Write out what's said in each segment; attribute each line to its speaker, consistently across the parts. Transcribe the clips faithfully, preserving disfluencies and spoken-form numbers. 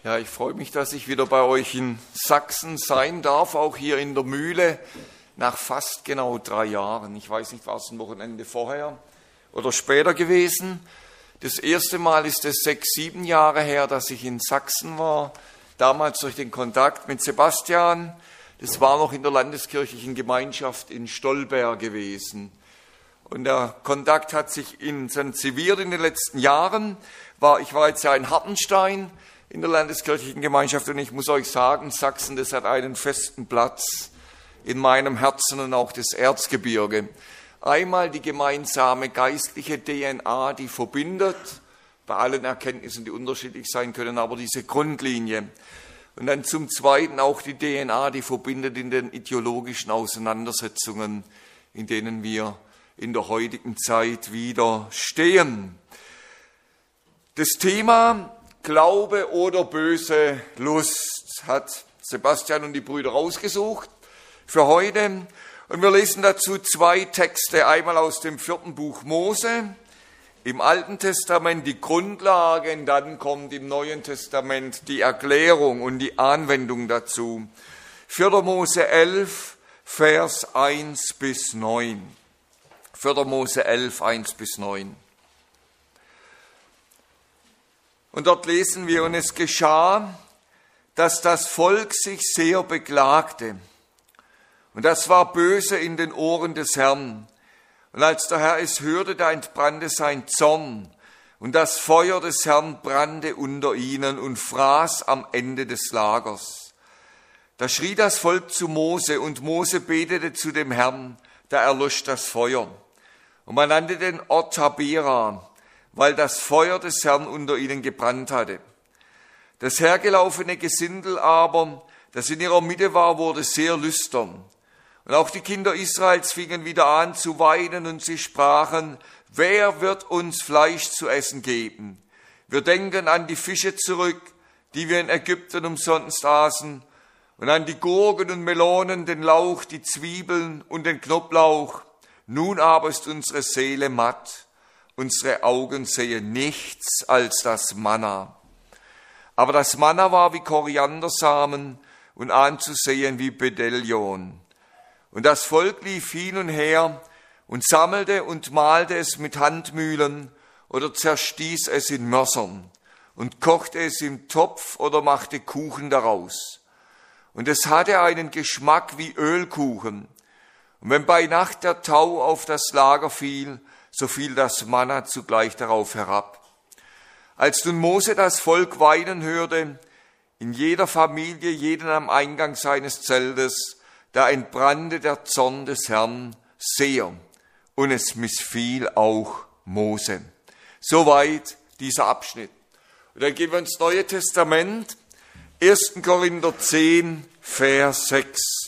Speaker 1: Ja, ich freue mich, dass ich wieder bei euch in Sachsen sein darf, auch hier in der Mühle, nach fast genau drei Jahren. Ich weiß nicht, war es ein Wochenende vorher oder später gewesen. Das erste Mal ist es sechs, sieben Jahre her, dass ich in Sachsen war, damals durch den Kontakt mit Sebastian. Das war noch in der landeskirchlichen Gemeinschaft in Stolberg gewesen. Und der Kontakt hat sich intensiviert in den letzten Jahren. War, ich war jetzt ja in Hartenstein in der landeskirchlichen Gemeinschaft und ich muss euch sagen, Sachsen, das hat einen festen Platz in meinem Herzen und auch das Erzgebirge. Einmal die gemeinsame geistliche D N A, die verbindet, bei allen Erkenntnissen, die unterschiedlich sein können, aber diese Grundlinie. Und dann zum Zweiten auch die D N A, die verbindet in den ideologischen Auseinandersetzungen, in denen wir in der heutigen Zeit wieder stehen. Das Thema Glaube oder böse Lust hat Sebastian und die Brüder rausgesucht für heute. Und wir lesen dazu zwei Texte, einmal aus dem vierten Buch Mose, im Alten Testament die Grundlage, und dann kommt im Neuen Testament die Erklärung und die Anwendung dazu. vierter Mose elf, Vers eins bis neun. vierter Mose elf, eins bis neun. Und dort lesen wir, und es geschah, dass das Volk sich sehr beklagte. Und das war böse in den Ohren des Herrn. Und als der Herr es hörte, da entbrannte sein Zorn. Und das Feuer des Herrn brannte unter ihnen und fraß am Ende des Lagers. Da schrie das Volk zu Mose, und Mose betete zu dem Herrn, da erlosch das Feuer. Und man nannte den Ort Tabera, weil das Feuer des Herrn unter ihnen gebrannt hatte. Das hergelaufene Gesindel aber, das in ihrer Mitte war, wurde sehr lüstern. Und auch die Kinder Israels fingen wieder an zu weinen, und sie sprachen, wer wird uns Fleisch zu essen geben? Wir denken an die Fische zurück, die wir in Ägypten umsonst aßen, und an die Gurken und Melonen, den Lauch, die Zwiebeln und den Knoblauch. Nun aber ist unsere Seele matt. Unsere Augen sehen nichts als das Manna. Aber das Manna war wie Koriandersamen und anzusehen wie Bdellion. Und das Volk lief hin und her und sammelte und mahlte es mit Handmühlen oder zerstieß es in Mörsern und kochte es im Topf oder machte Kuchen daraus. Und es hatte einen Geschmack wie Ölkuchen. Und wenn bei Nacht der Tau auf das Lager fiel, so fiel das Manna zugleich darauf herab. Als nun Mose das Volk weinen hörte, in jeder Familie, jeden am Eingang seines Zeltes, da entbrannte der Zorn des Herrn sehr, und es missfiel auch Mose. Soweit dieser Abschnitt. Und dann gehen wir ins Neue Testament, erster Korinther zehn, Vers sechs.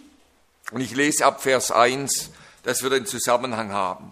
Speaker 1: Und ich lese ab Vers eins, dass wir den Zusammenhang haben.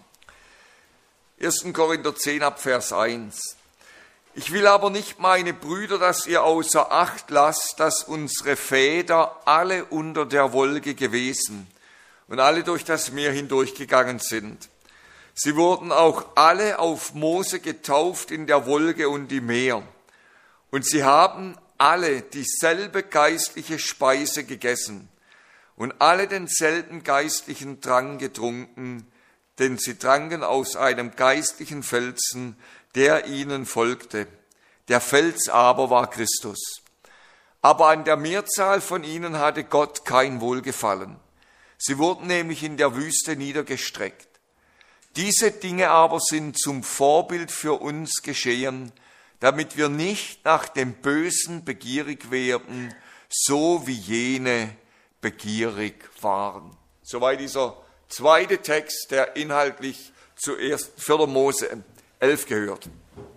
Speaker 1: erster Korinther zehn, ab Vers eins. Ich will aber nicht, meine Brüder, dass ihr außer Acht lasst, dass unsere Väter alle unter der Wolke gewesen und alle durch das Meer hindurchgegangen sind. Sie wurden auch alle auf Mose getauft in der Wolke und im Meer. Und sie haben alle dieselbe geistliche Speise gegessen und alle denselben geistlichen Trank getrunken, denn sie tranken aus einem geistlichen Felsen, der ihnen folgte. Der Fels aber war Christus. Aber an der Mehrzahl von ihnen hatte Gott kein Wohlgefallen. Sie wurden nämlich in der Wüste niedergestreckt. Diese Dinge aber sind zum Vorbild für uns geschehen, damit wir nicht nach dem Bösen begierig werden, so wie jene begierig waren. Soweit dieser zweite Text, der inhaltlich zuerst vierter Mose elf gehört.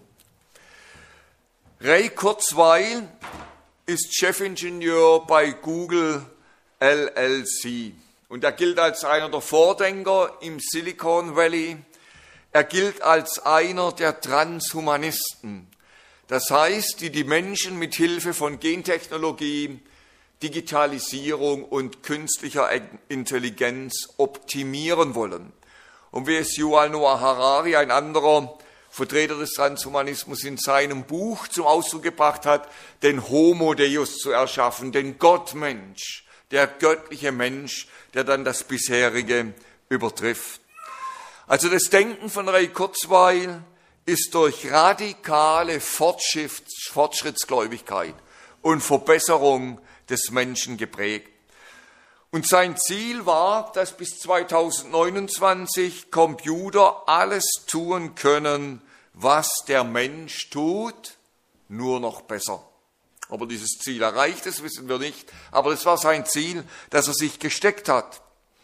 Speaker 1: Ray Kurzweil ist Chefingenieur bei Google L L C und er gilt als einer der Vordenker im Silicon Valley. Er gilt als einer der Transhumanisten, das heißt, die die Menschen mit Hilfe von Gentechnologie, Digitalisierung und künstlicher Intelligenz optimieren wollen. Und wie es Yuval Noah Harari, ein anderer Vertreter des Transhumanismus, in seinem Buch zum Ausdruck gebracht hat, den Homo Deus zu erschaffen, den Gottmensch, der göttliche Mensch, der dann das bisherige übertrifft. Also das Denken von Ray Kurzweil ist durch radikale Fortschritts, Fortschrittsgläubigkeit und Verbesserung des Menschen geprägt. Und sein Ziel war, dass bis zweitausendneunundzwanzig Computer alles tun können, was der Mensch tut, nur noch besser. Ob er dieses Ziel erreicht, das wissen wir nicht, aber das war sein Ziel, das er sich gesteckt hat.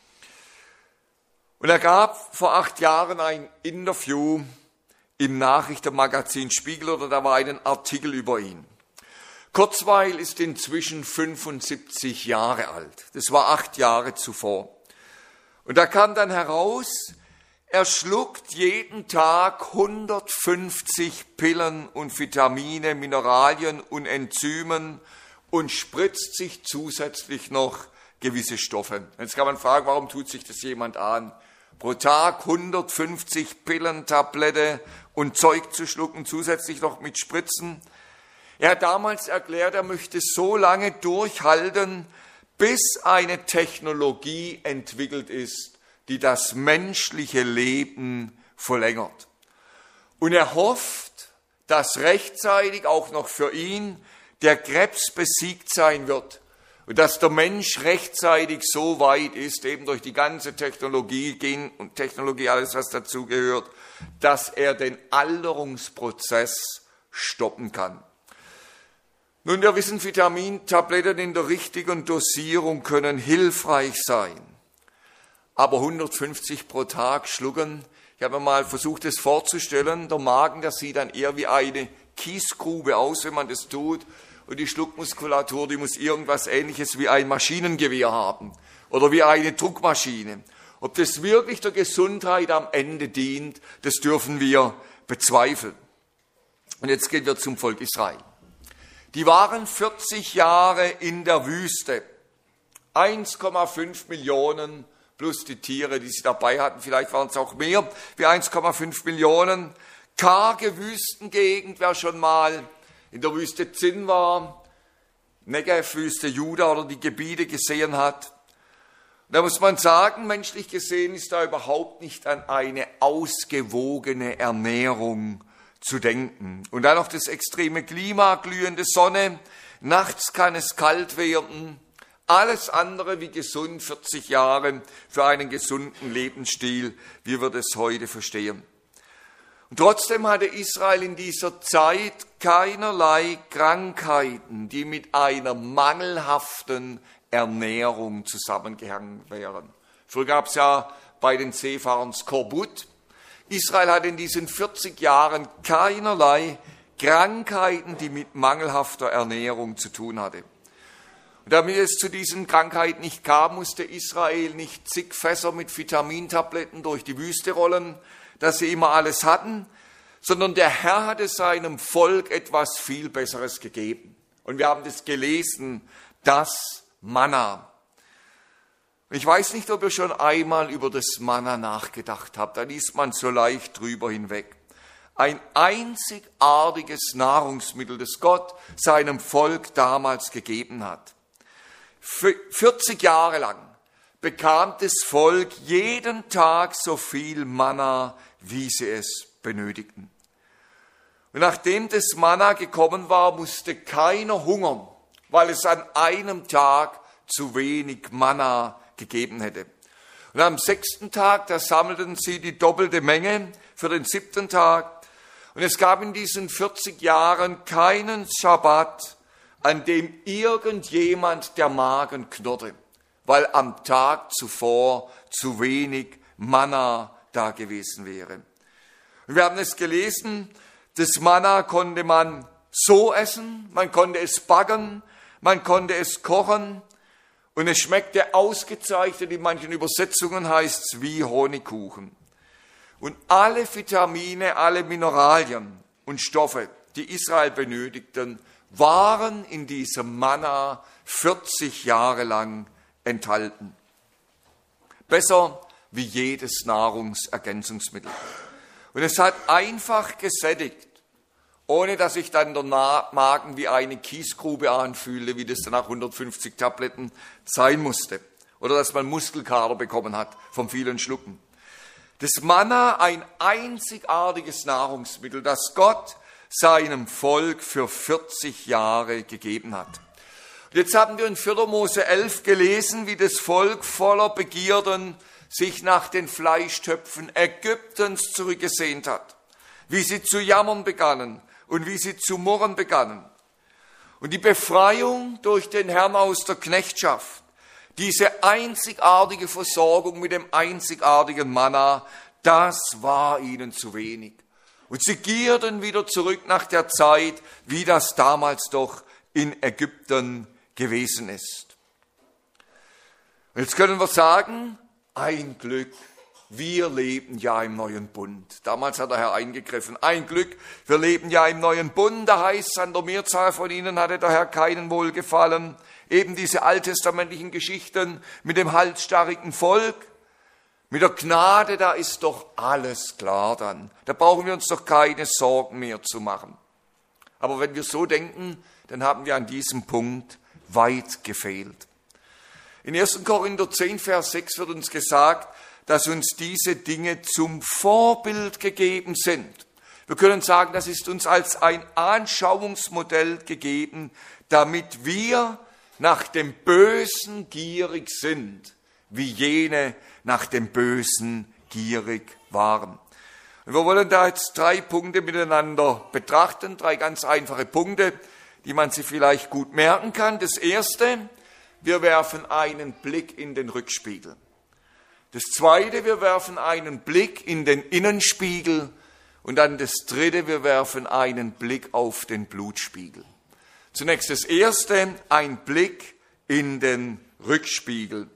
Speaker 1: Und er gab vor acht Jahren ein Interview im Nachrichtenmagazin Spiegel, oder da war ein Artikel über ihn. Kurzweil ist inzwischen fünfundsiebzig Jahre alt. Das war acht Jahre zuvor. Und da kam dann heraus, er schluckt jeden Tag hundertfünfzig Pillen und Vitamine, Mineralien und Enzymen und spritzt sich zusätzlich noch gewisse Stoffe. Jetzt kann man fragen, warum tut sich das jemand an? Pro Tag hundertfünfzig Pillen, Tablette und Zeug zu schlucken, zusätzlich noch mit Spritzen. Er hat damals erklärt, er möchte so lange durchhalten, bis eine Technologie entwickelt ist, die das menschliche Leben verlängert. Und er hofft, dass rechtzeitig auch noch für ihn der Krebs besiegt sein wird und dass der Mensch rechtzeitig so weit ist, eben durch die ganze Technologie, Gen und Technologie, alles was dazugehört, dass er den Alterungsprozess stoppen kann. Nun, wir wissen, Vitamintabletten in der richtigen Dosierung können hilfreich sein. Aber hundertfünfzig pro Tag schlucken, ich habe mir mal versucht, das vorzustellen, der Magen, das sieht dann eher wie eine Kiesgrube aus, wenn man das tut. Und die Schluckmuskulatur, die muss irgendwas Ähnliches wie ein Maschinengewehr haben oder wie eine Druckmaschine. Ob das wirklich der Gesundheit am Ende dient, das dürfen wir bezweifeln. Und jetzt gehen wir zum Volk Israel. Die waren vierzig Jahre in der Wüste. eins Komma fünf Millionen plus die Tiere, die sie dabei hatten. Vielleicht waren es auch mehr wie eins Komma fünf Millionen. Karge Wüstengegend, wer schon mal in der Wüste Zin war, Negev-Wüste Juda oder die Gebiete gesehen hat. Da muss man sagen, menschlich gesehen ist da überhaupt nicht an eine ausgewogene Ernährung zu denken. Und dann noch das extreme Klima, glühende Sonne, nachts kann es kalt werden, alles andere wie gesund, vierzig Jahre für einen gesunden Lebensstil, wie wir das heute verstehen. Und trotzdem hatte Israel in dieser Zeit keinerlei Krankheiten, die mit einer mangelhaften Ernährung zusammengehangen wären. Früher gab es ja bei den Seefahrern Skorbut. Israel hat in diesen vierzig Jahren keinerlei Krankheiten, die mit mangelhafter Ernährung zu tun hatte. Und damit es zu diesen Krankheiten nicht kam, musste Israel nicht zig Fässer mit Vitamintabletten durch die Wüste rollen, dass sie immer alles hatten, sondern der Herr hatte seinem Volk etwas viel Besseres gegeben. Und wir haben das gelesen, das Manna. Ich weiß nicht, ob ihr schon einmal über das Manna nachgedacht habt, da liest man so leicht drüber hinweg. Ein einzigartiges Nahrungsmittel, das Gott seinem Volk damals gegeben hat. vierzig Jahre lang bekam das Volk jeden Tag so viel Manna, wie sie es benötigten. Und nachdem das Manna gekommen war, musste keiner hungern, weil es an einem Tag zu wenig Manna gegeben hätte. Und am sechsten Tag, da sammelten sie die doppelte Menge für den siebten Tag. Und es gab in diesen vierzig Jahren keinen Schabbat, an dem irgendjemand der Magen knurrte, weil am Tag zuvor zu wenig Manna da gewesen wäre. Und wir haben es gelesen, das Manna konnte man so essen, man konnte es backen, man konnte es kochen und es schmeckte ausgezeichnet, in manchen Übersetzungen heißt es wie Honigkuchen. Und alle Vitamine, alle Mineralien und Stoffe, die Israel benötigten, waren in diesem Manna vierzig Jahre lang enthalten. Besser wie jedes Nahrungsergänzungsmittel. Und es hat einfach gesättigt, ohne dass sich dann der Magen wie eine Kiesgrube anfühlte, wie das dann nach hundertfünfzig Tabletten sein musste. Oder dass man Muskelkater bekommen hat vom vielen Schlucken. Das Manna, ein einzigartiges Nahrungsmittel, das Gott seinem Volk für vierzig Jahre gegeben hat. Und jetzt haben wir in vierter Mose elf gelesen, wie das Volk voller Begierden sich nach den Fleischtöpfen Ägyptens zurückgesehnt hat, wie sie zu jammern begannen und wie sie zu murren begannen. Und die Befreiung durch den Herrn aus der Knechtschaft, diese einzigartige Versorgung mit dem einzigartigen Manna, das war ihnen zu wenig. Und sie gierten wieder zurück nach der Zeit, wie das damals doch in Ägypten gewesen ist. Und jetzt können wir sagen, ein Glück, wir leben ja im neuen Bund. Damals hat der Herr eingegriffen. Ein Glück, wir leben ja im neuen Bund. Da heißt es, an der Mehrzahl von ihnen hatte der Herr keinen Wohlgefallen. Eben diese alttestamentlichen Geschichten mit dem halsstarrigen Volk, mit der Gnade, da ist doch alles klar dann. Da brauchen wir uns doch keine Sorgen mehr zu machen. Aber wenn wir so denken, dann haben wir an diesem Punkt weit gefehlt. In erster Korinther zehn, Vers sechs wird uns gesagt, dass uns diese Dinge zum Vorbild gegeben sind. Wir können sagen, das ist uns als ein Anschauungsmodell gegeben, damit wir nach dem Bösen gierig sind, wie jene nach dem Bösen gierig waren. Und wir wollen da jetzt drei Punkte miteinander betrachten, drei ganz einfache Punkte, die man sich vielleicht gut merken kann. Das erste, wir werfen einen Blick in den Rückspiegel. Das zweite, wir werfen einen Blick in den Innenspiegel. Und dann das dritte, wir werfen einen Blick auf den Blutspiegel. Zunächst das erste, ein Blick in den Rückspiegel.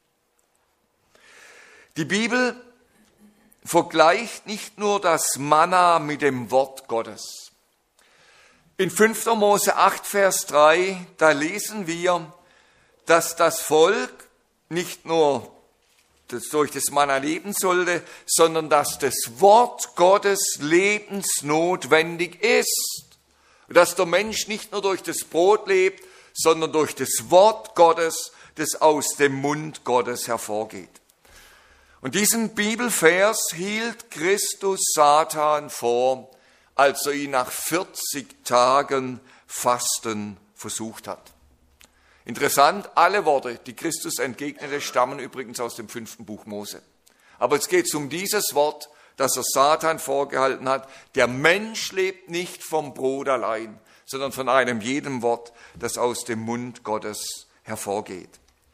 Speaker 1: Die Bibel vergleicht nicht nur das Manna mit dem Wort Gottes. In fünfter Mose acht, Vers drei, da lesen wir, dass das Volk nicht nur das durch das Manna leben sollte, sondern dass das Wort Gottes lebensnotwendig ist. Und dass der Mensch nicht nur durch das Brot lebt, sondern durch das Wort Gottes, das aus dem Mund Gottes hervorgeht. Und diesen Bibelvers hielt Christus Satan vor, als er ihn nach vierzig Tagen Fasten versucht hat. Interessant, alle Worte, die Christus entgegnete, stammen übrigens aus dem fünften Buch Mose. Aber jetzt geht es um dieses Wort, das er Satan vorgehalten hat. Der Mensch lebt nicht vom Brot allein, sondern von einem jedem Wort, das aus dem Mund Gottes hervorgeht.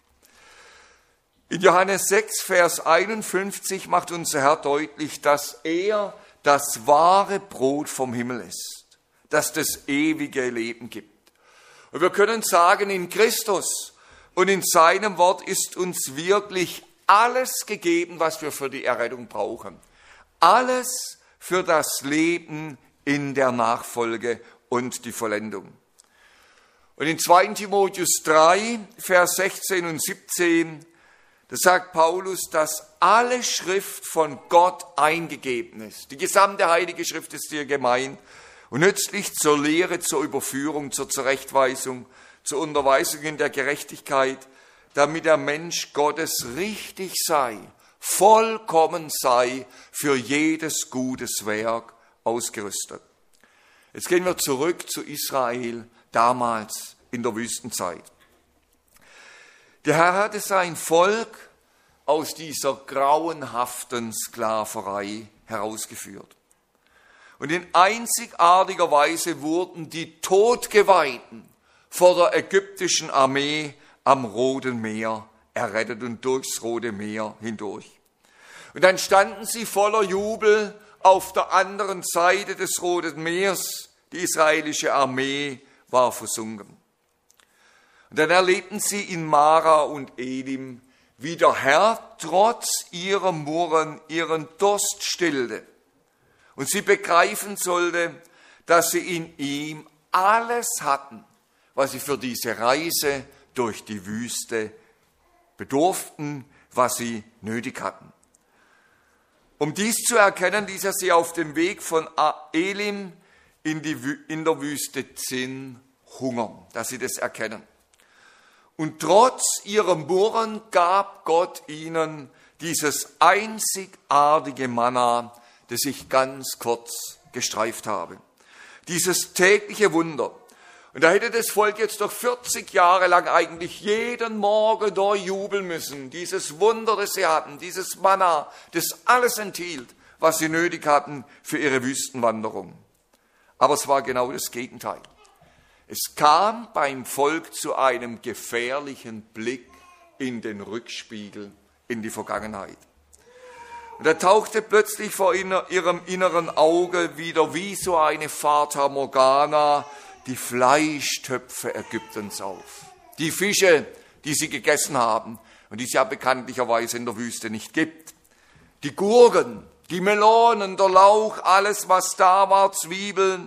Speaker 1: In Johannes sechs, Vers einundfünfzig macht unser Herr deutlich, dass er das wahre Brot vom Himmel ist, das das ewige Leben gibt. Und wir können sagen, in Christus und in seinem Wort ist uns wirklich alles gegeben, was wir für die Errettung brauchen. Alles für das Leben in der Nachfolge und die Vollendung. Und in zweiter Timotheus drei, Vers sechzehn und siebzehn, da sagt Paulus, dass alle Schrift von Gott eingegeben ist. Die gesamte Heilige Schrift ist dir gemeint und nützlich zur Lehre, zur Überführung, zur Zurechtweisung, zur Unterweisung in der Gerechtigkeit, damit der Mensch Gottes richtig sei, vollkommen sei, für jedes gutes Werk ausgerüstet. Jetzt gehen wir zurück zu Israel, damals in der Wüstenzeit. Der Herr hatte sein Volk aus dieser grauenhaften Sklaverei herausgeführt. Und in einzigartiger Weise wurden die Todgeweihten vor der ägyptischen Armee am Roten Meer errettet und durchs Rote Meer hindurch. Und dann standen sie voller Jubel auf der anderen Seite des Roten Meers. Die israelische Armee war versunken. Und dann erlebten sie in Mara und Elim, wie der Herr trotz ihrer Murren ihren Durst stillte. Und sie begreifen sollte, dass sie in ihm alles hatten, was sie für diese Reise durch die Wüste bedurften, was sie nötig hatten. Um dies zu erkennen, ließ er sie auf dem Weg von Elim in, die, in der Wüste Zin hungern, dass sie das erkennen. Und trotz ihrem Murren gab Gott ihnen dieses einzigartige Manna, das ich ganz kurz gestreift habe. Dieses tägliche Wunder. Und da hätte das Volk jetzt doch vierzig Jahre lang eigentlich jeden Morgen da jubeln müssen. Dieses Wunder, das sie hatten, dieses Manna, das alles enthielt, was sie nötig hatten für ihre Wüstenwanderung. Aber es war genau das Gegenteil. Es kam beim Volk zu einem gefährlichen Blick in den Rückspiegel, in die Vergangenheit. Und da tauchte plötzlich vor ihrem inneren Auge wieder wie so eine Fata Morgana die Fleischtöpfe Ägyptens auf. Die Fische, die sie gegessen haben und die es ja bekanntlicherweise in der Wüste nicht gibt. Die Gurken, die Melonen, der Lauch, alles was da war, Zwiebeln.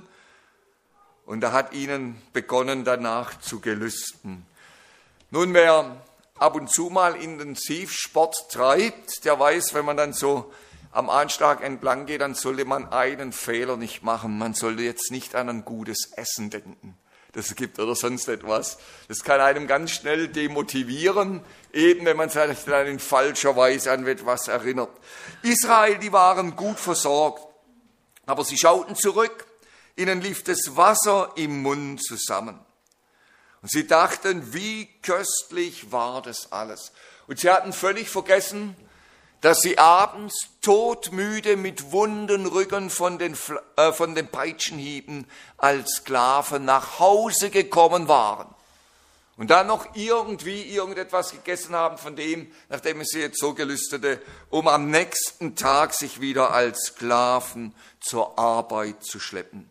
Speaker 1: Und da hat ihnen begonnen danach zu gelüsten. Nun, wer ab und zu mal Intensivsport treibt, der weiß, wenn man dann so am Anschlag entlang geht, dann sollte man einen Fehler nicht machen. Man sollte jetzt nicht an ein gutes Essen denken, das es gibt oder sonst etwas. Das kann einem ganz schnell demotivieren, eben wenn man sich dann in falscher Weise an etwas erinnert. Israel, die waren gut versorgt, aber sie schauten zurück, ihnen lief das Wasser im Mund zusammen. Und sie dachten, wie köstlich war das alles. Und sie hatten völlig vergessen, dass sie abends todmüde mit wunden Rücken von den, äh, von den Peitschenhieben als Sklaven nach Hause gekommen waren. Und dann noch irgendwie irgendetwas gegessen haben von dem, nachdem es sie jetzt so gelüstete, um am nächsten Tag sich wieder als Sklaven zur Arbeit zu schleppen.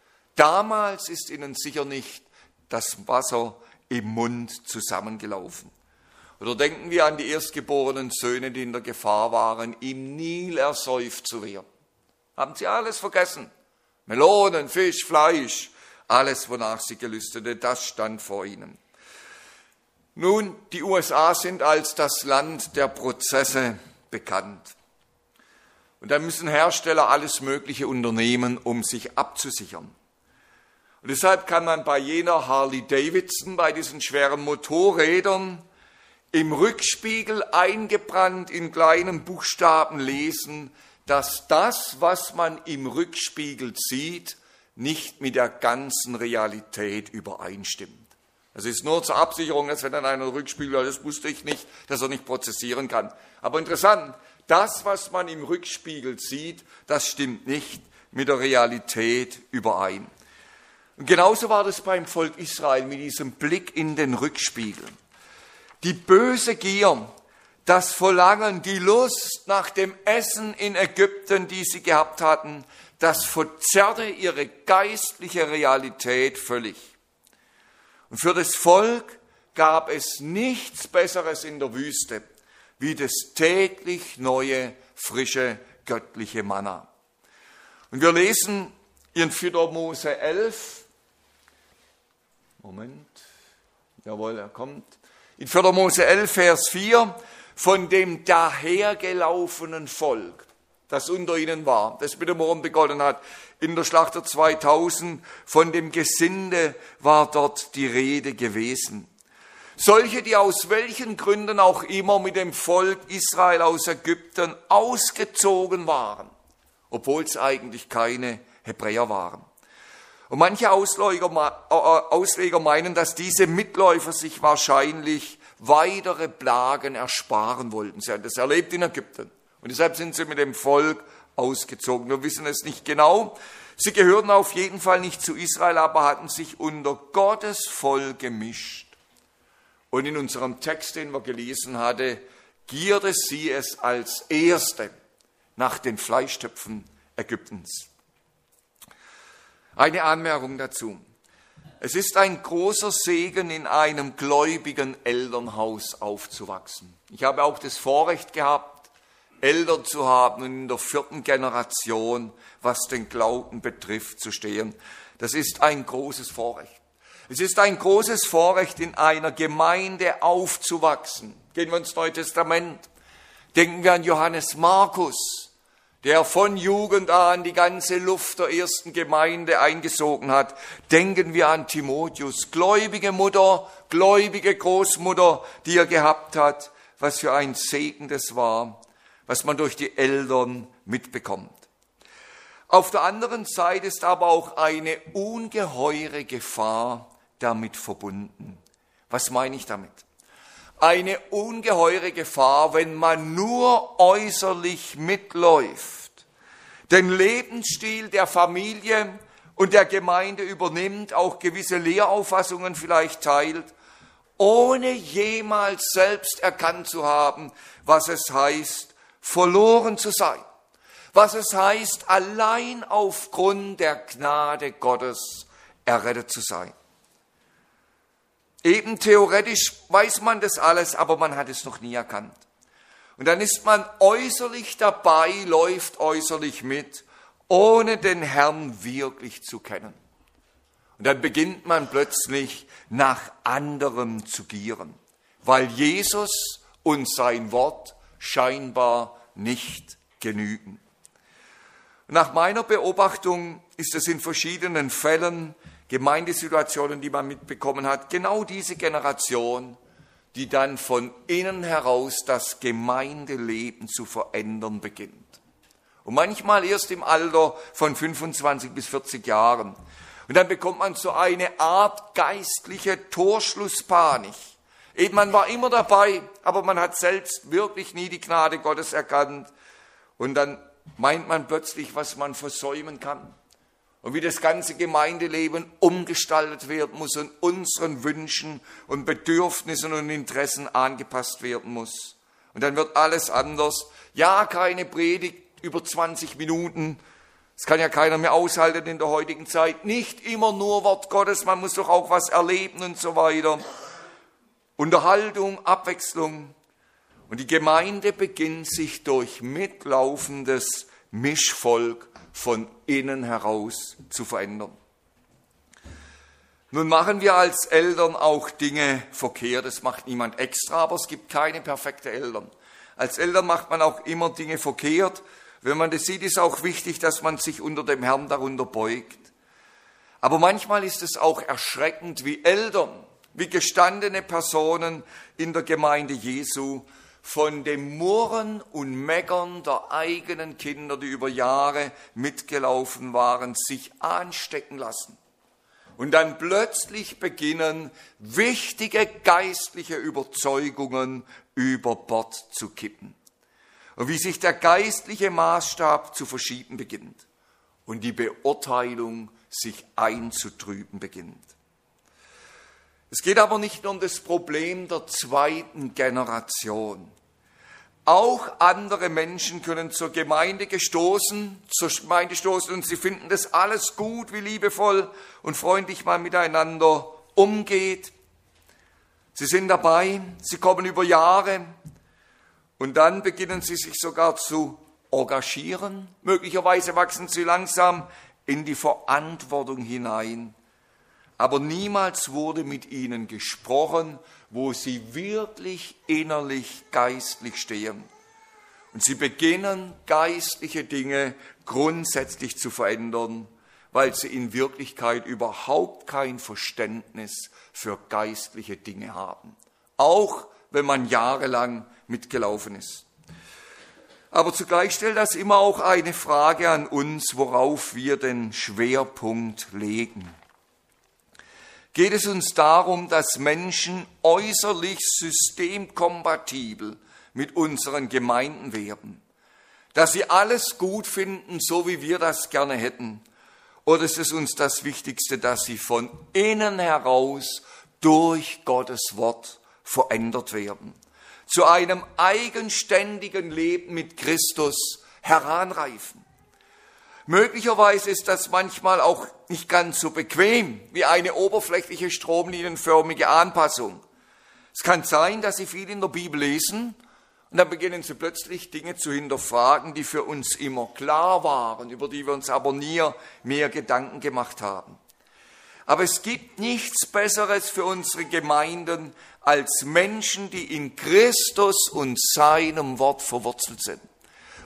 Speaker 1: Damals ist ihnen sicher nicht das Wasser im Mund zusammengelaufen. Oder denken wir an die erstgeborenen Söhne, die in der Gefahr waren, im Nil ersäuft zu werden. Haben sie alles vergessen? Melonen, Fisch, Fleisch, alles, wonach sie gelüstete, das stand vor ihnen. Nun, die U S A sind als das Land der Prozesse bekannt. Und da müssen Hersteller alles Mögliche unternehmen, um sich abzusichern. Und deshalb kann man bei jener Harley Davidson, bei diesen schweren Motorrädern, im Rückspiegel eingebrannt in kleinen Buchstaben lesen, dass das, was man im Rückspiegel sieht, nicht mit der ganzen Realität übereinstimmt. Das ist nur zur Absicherung, dass wenn dann einer Rückspiegel, das wusste ich nicht, dass er nicht prozessieren kann. Aber interessant, das, was man im Rückspiegel sieht, das stimmt nicht mit der Realität überein. Und genauso war das beim Volk Israel mit diesem Blick in den Rückspiegel. Die böse Gier, das Verlangen, die Lust nach dem Essen in Ägypten, die sie gehabt hatten, das verzerrte ihre geistliche Realität völlig. Und für das Volk gab es nichts Besseres in der Wüste, wie das täglich neue, frische, göttliche Manna. Und wir lesen in vierter Mose elf, Moment, jawohl, er kommt, in vierter Mose elf, Vers vier, von dem dahergelaufenen Volk, das unter ihnen war, das mit dem Murren begonnen hat. In der Schlachter zweitausend, von dem Gesinde war dort die Rede gewesen. Solche, die aus welchen Gründen auch immer mit dem Volk Israel aus Ägypten ausgezogen waren, obwohl es eigentlich keine Hebräer waren. Und manche Ausleger meinen, dass diese Mitläufer sich wahrscheinlich weitere Plagen ersparen wollten. Sie haben das erlebt in Ägypten. Und deshalb sind sie mit dem Volk ausgezogen. Wir wissen es nicht genau. Sie gehörten auf jeden Fall nicht zu Israel, aber hatten sich unter Gottes Volk gemischt. Und in unserem Text, den wir gelesen hatten, gierte sie es als Erste nach den Fleischtöpfen Ägyptens. Eine Anmerkung dazu. Es ist ein großer Segen, in einem gläubigen Elternhaus aufzuwachsen. Ich habe auch das Vorrecht gehabt, Eltern zu haben und in der vierten Generation, was den Glauben betrifft, zu stehen. Das ist ein großes Vorrecht. Es ist ein großes Vorrecht, in einer Gemeinde aufzuwachsen. Gehen wir ins Neue Testament. Denken wir an Johannes Markus, der von Jugend an die ganze Luft der ersten Gemeinde eingesogen hat. Denken wir an Timotheus, gläubige Mutter, gläubige Großmutter, die er gehabt hat. Was für ein Segen das war, was man durch die Eltern mitbekommt. Auf der anderen Seite ist aber auch eine ungeheure Gefahr damit verbunden. Was meine ich damit? Eine ungeheure Gefahr, wenn man nur äußerlich mitläuft, den Lebensstil der Familie und der Gemeinde übernimmt, auch gewisse Lehrauffassungen vielleicht teilt, ohne jemals selbst erkannt zu haben, was es heißt, verloren zu sein. Was es heißt, allein aufgrund der Gnade Gottes errettet zu sein. Eben theoretisch weiß man das alles, aber man hat es noch nie erkannt. Und dann ist man äußerlich dabei, läuft äußerlich mit, ohne den Herrn wirklich zu kennen. Und dann beginnt man plötzlich nach anderem zu gieren, weil Jesus und sein Wort scheinbar nicht genügen. Nach meiner Beobachtung ist es in verschiedenen Fällen, Gemeindesituationen, die man mitbekommen hat, genau diese Generation, die dann von innen heraus das Gemeindeleben zu verändern beginnt. Und manchmal erst im Alter von fünfundzwanzig bis vierzig Jahren. Und dann bekommt man so eine Art geistliche Torschlusspanik. Eben, man war immer dabei, aber man hat selbst wirklich nie die Gnade Gottes erkannt. Und dann meint man plötzlich, was man versäumen kann. Und wie das ganze Gemeindeleben umgestaltet werden muss und unseren Wünschen und Bedürfnissen und Interessen angepasst werden muss. Und dann wird alles anders. Ja, keine Predigt über zwanzig Minuten. Das kann ja keiner mehr aushalten in der heutigen Zeit. Nicht immer nur Wort Gottes, man muss doch auch was erleben und so weiter. Unterhaltung, Abwechslung. Und die Gemeinde beginnt sich durch mitlaufendes Mischvolk von innen heraus zu verändern. Nun machen wir als Eltern auch Dinge verkehrt. Das macht niemand extra, aber es gibt keine perfekten Eltern. Als Eltern macht man auch immer Dinge verkehrt. Wenn man das sieht, ist auch wichtig, dass man sich unter dem Herrn darunter beugt. Aber manchmal ist es auch erschreckend, wie Eltern, wie gestandene Personen in der Gemeinde Jesu von dem Murren und Meckern der eigenen Kinder, die über Jahre mitgelaufen waren, sich anstecken lassen. Und dann plötzlich beginnen, wichtige geistliche Überzeugungen über Bord zu kippen. Und wie sich der geistliche Maßstab zu verschieben beginnt und die Beurteilung sich einzutrüben beginnt. Es geht aber nicht nur um das Problem der zweiten Generation. Auch andere Menschen können zur Gemeinde gestoßen, zur Gemeinde stoßen und sie finden das alles gut, wie liebevoll und freundlich man miteinander umgeht. Sie sind dabei, sie kommen über Jahre und dann beginnen sie sich sogar zu engagieren. Möglicherweise wachsen sie langsam in die Verantwortung hinein. Aber niemals wurde mit ihnen gesprochen, wo sie wirklich innerlich geistlich stehen. Und sie beginnen, geistliche Dinge grundsätzlich zu verändern, weil sie in Wirklichkeit überhaupt kein Verständnis für geistliche Dinge haben. Auch wenn man jahrelang mitgelaufen ist. Aber zugleich stellt das immer auch eine Frage an uns, worauf wir den Schwerpunkt legen. Geht es uns darum, dass Menschen äußerlich systemkompatibel mit unseren Gemeinden werden? Dass sie alles gut finden, so wie wir das gerne hätten? Oder ist es uns das Wichtigste, dass sie von innen heraus durch Gottes Wort verändert werden? Zu einem eigenständigen Leben mit Christus heranreifen? Möglicherweise ist das manchmal auch nicht ganz so bequem wie eine oberflächliche stromlinienförmige Anpassung. Es kann sein, dass Sie viel in der Bibel lesen und dann beginnen Sie plötzlich Dinge zu hinterfragen, die für uns immer klar waren, über die wir uns aber nie mehr Gedanken gemacht haben. Aber es gibt nichts Besseres für unsere Gemeinden als Menschen, die in Christus und seinem Wort verwurzelt sind.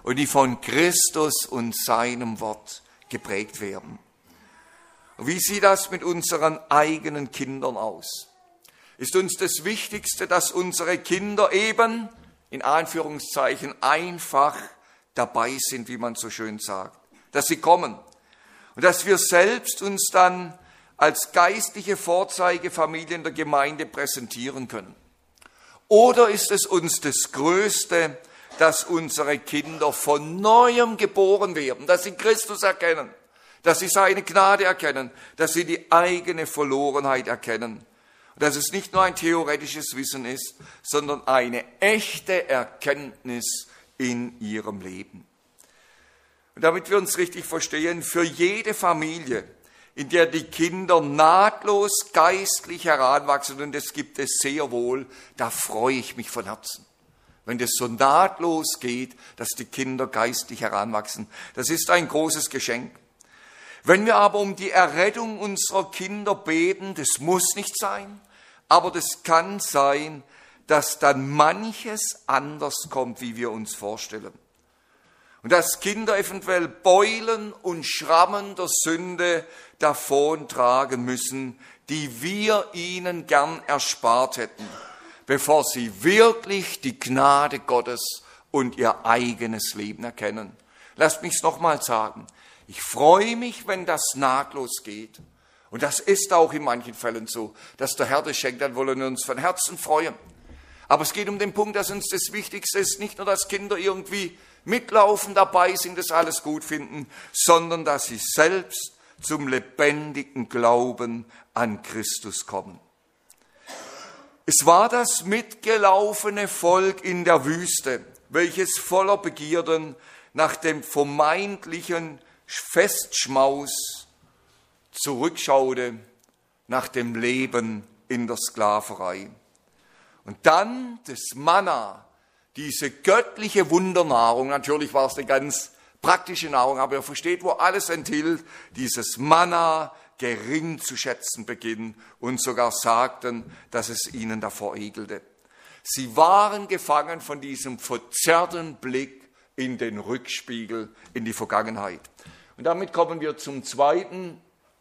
Speaker 1: und die von Christus und seinem Wort geprägt werden. Und wie sieht das mit unseren eigenen Kindern aus? Ist uns das Wichtigste, dass unsere Kinder eben, in Anführungszeichen, einfach dabei sind, wie man so schön sagt, dass sie kommen und dass wir selbst uns dann als geistliche Vorzeigefamilie in der Gemeinde präsentieren können? Oder ist es uns das Größte, dass unsere Kinder von Neuem geboren werden, dass sie Christus erkennen, dass sie seine Gnade erkennen, dass sie die eigene Verlorenheit erkennen und dass es nicht nur ein theoretisches Wissen ist, sondern eine echte Erkenntnis in ihrem Leben. Und damit wir uns richtig verstehen, für jede Familie, in der die Kinder nahtlos geistlich heranwachsen, und das gibt es sehr wohl, da freue ich mich von Herzen. Wenn das so nahtlos geht, dass die Kinder geistlich heranwachsen, das ist ein großes Geschenk. Wenn wir aber um die Errettung unserer Kinder beten, das muss nicht sein, aber das kann sein, dass dann manches anders kommt, wie wir uns vorstellen. Und dass Kinder eventuell Beulen und Schrammen der Sünde davontragen müssen, die wir ihnen gern erspart hätten, bevor sie wirklich die Gnade Gottes und ihr eigenes Leben erkennen. Lasst mich es nochmal sagen. Ich freue mich, wenn das nahtlos geht. Und das ist auch in manchen Fällen so, dass der Herr das schenkt, dann wollen wir uns von Herzen freuen. Aber es geht um den Punkt, dass uns das Wichtigste ist, nicht nur, dass Kinder irgendwie mitlaufen, dabei sind, das alles gut finden, sondern dass sie selbst zum lebendigen Glauben an Christus kommen. Es war das mitgelaufene Volk in der Wüste, welches voller Begierden nach dem vermeintlichen Festschmaus zurückschaute, nach dem Leben in der Sklaverei. Und dann das Manna, diese göttliche Wundernahrung, natürlich war es eine ganz praktische Nahrung, aber ihr versteht, wo alles enthielt, dieses Manna gering zu schätzen beginnen und sogar sagten, dass es ihnen davor ekelte. Sie waren gefangen von diesem verzerrten Blick in den Rückspiegel, in die Vergangenheit. Und damit kommen wir zum zweiten,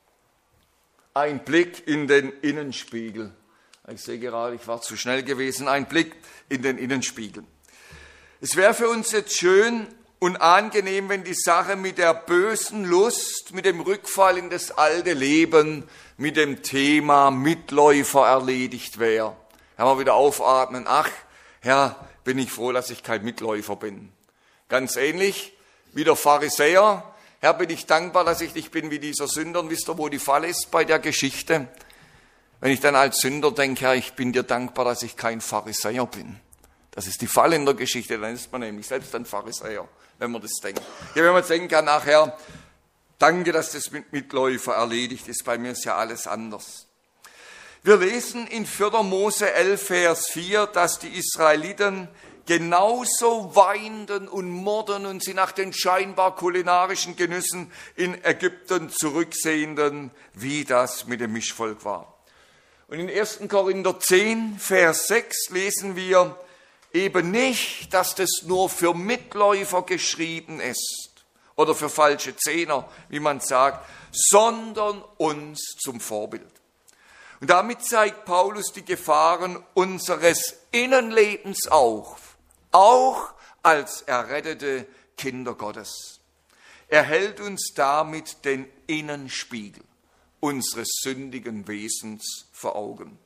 Speaker 1: ein Blick in den Innenspiegel. Ich sehe gerade, ich war zu schnell gewesen, ein Blick in den Innenspiegel. Es wäre für uns jetzt schön und angenehm, wenn die Sache mit der bösen Lust, mit dem Rückfall in das alte Leben, mit dem Thema Mitläufer erledigt wäre. Haben wir wieder aufatmen, ach, Herr, bin ich froh, dass ich kein Mitläufer bin. Ganz ähnlich wie der Pharisäer. Herr, bin ich dankbar, dass ich nicht bin wie dieser Sünder. Und wisst ihr, wo die Falle ist bei der Geschichte? Wenn ich dann als Sünder denke, Herr, ich bin dir dankbar, dass ich kein Pharisäer bin. Das ist die Falle in der Geschichte, dann ist man nämlich selbst ein Pharisäer, wenn man das denkt. Ja, wenn man jetzt denken kann, nachher, danke, dass das mit Mitläufer erledigt ist, bei mir ist ja alles anders. Wir lesen in vierter Mose elf, Vers vier, dass die Israeliten genauso weinten und murrten und sie nach den scheinbar kulinarischen Genüssen in Ägypten zurücksehenden, wie das mit dem Mischvolk war. Und in erster Korinther zehn, Vers sechs lesen wir eben nicht, dass das nur für Mitläufer geschrieben ist oder für falsche Zehner, wie man sagt, sondern uns zum Vorbild. Und damit zeigt Paulus die Gefahren unseres Innenlebens auf, auch als errettete Kinder Gottes. Er hält uns damit den Innenspiegel unseres sündigen Wesens vor Augen.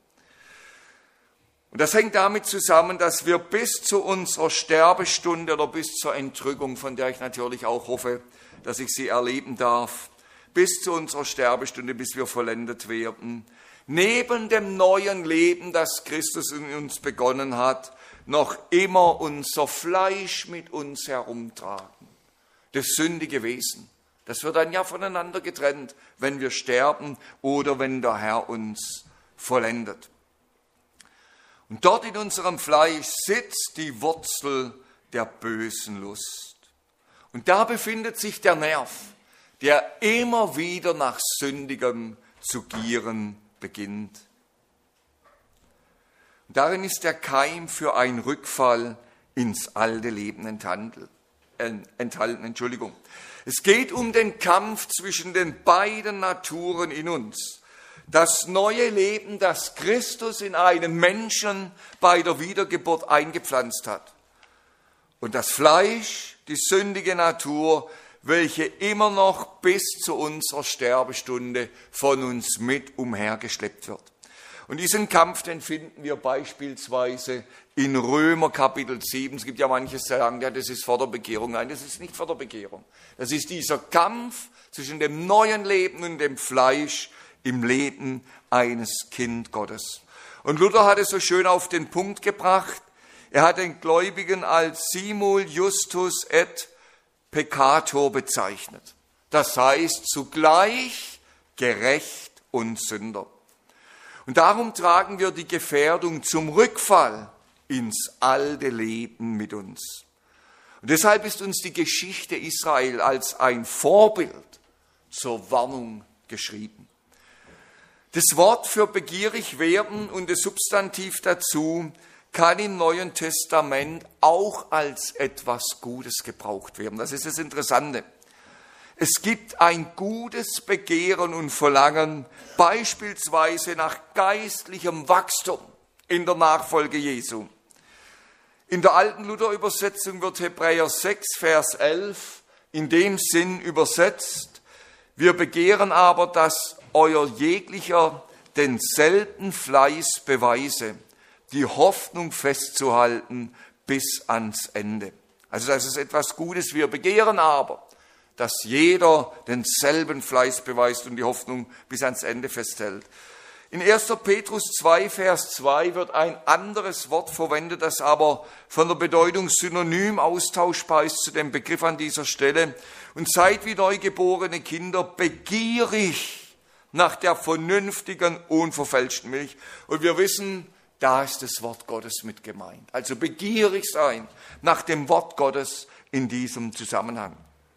Speaker 1: Und das hängt damit zusammen, dass wir bis zu unserer Sterbestunde oder bis zur Entrückung, von der ich natürlich auch hoffe, dass ich sie erleben darf, bis zu unserer Sterbestunde, bis wir vollendet werden, neben dem neuen Leben, das Christus in uns begonnen hat, noch immer unser Fleisch mit uns herumtragen. Das sündige Wesen. Das wird dann ja voneinander getrennt, wenn wir sterben oder wenn der Herr uns vollendet. Und dort in unserem Fleisch sitzt die Wurzel der bösen Lust. Und da befindet sich der Nerv, der immer wieder nach Sündigem zu gieren beginnt. Und darin ist der Keim für einen Rückfall ins alte Leben enthalten. enthalten. Entschuldigung. Es geht um den Kampf zwischen den beiden Naturen in uns. Das neue Leben, das Christus in einen Menschen bei der Wiedergeburt eingepflanzt hat. Und das Fleisch, die sündige Natur, welche immer noch bis zu unserer Sterbestunde von uns mit umhergeschleppt wird. Und diesen Kampf, den finden wir beispielsweise in Römer Kapitel sieben. Es gibt ja manche, die sagen, ja, das ist vor der Bekehrung. Nein, das ist nicht vor der Bekehrung. Das ist dieser Kampf zwischen dem neuen Leben und dem Fleisch im Leben eines Kind Gottes. Und Luther hat es so schön auf den Punkt gebracht. Er hat den Gläubigen als simul justus et peccator bezeichnet. Das heißt zugleich gerecht und Sünder. Und darum tragen wir die Gefährdung zum Rückfall ins alte Leben mit uns. Und deshalb ist uns die Geschichte Israel als ein Vorbild zur Warnung geschrieben. Das Wort für begierig werden und das Substantiv dazu kann im Neuen Testament auch als etwas Gutes gebraucht werden. Das ist das Interessante. Es gibt ein gutes Begehren und Verlangen, beispielsweise nach geistlichem Wachstum in der Nachfolge Jesu. In der alten Luther-Übersetzung wird Hebräer sechs, Vers elf in dem Sinn übersetzt: Wir begehren aber, dass euer jeglicher denselben Fleiß beweise, die Hoffnung festzuhalten bis ans Ende. Also das ist etwas Gutes. Wir begehren aber, dass jeder denselben Fleiß beweist und die Hoffnung bis ans Ende festhält. In erster Petrus zwei, Vers zwei wird ein anderes Wort verwendet, das aber von der Bedeutung synonym austauschbar ist zu dem Begriff an dieser Stelle. Und seid wie neugeborene Kinder begierig nach der vernünftigen, unverfälschten Milch. Und wir wissen, da ist das Wort Gottes mit gemeint. Also begierig sein nach dem Wort Gottes in diesem Zusammenhang.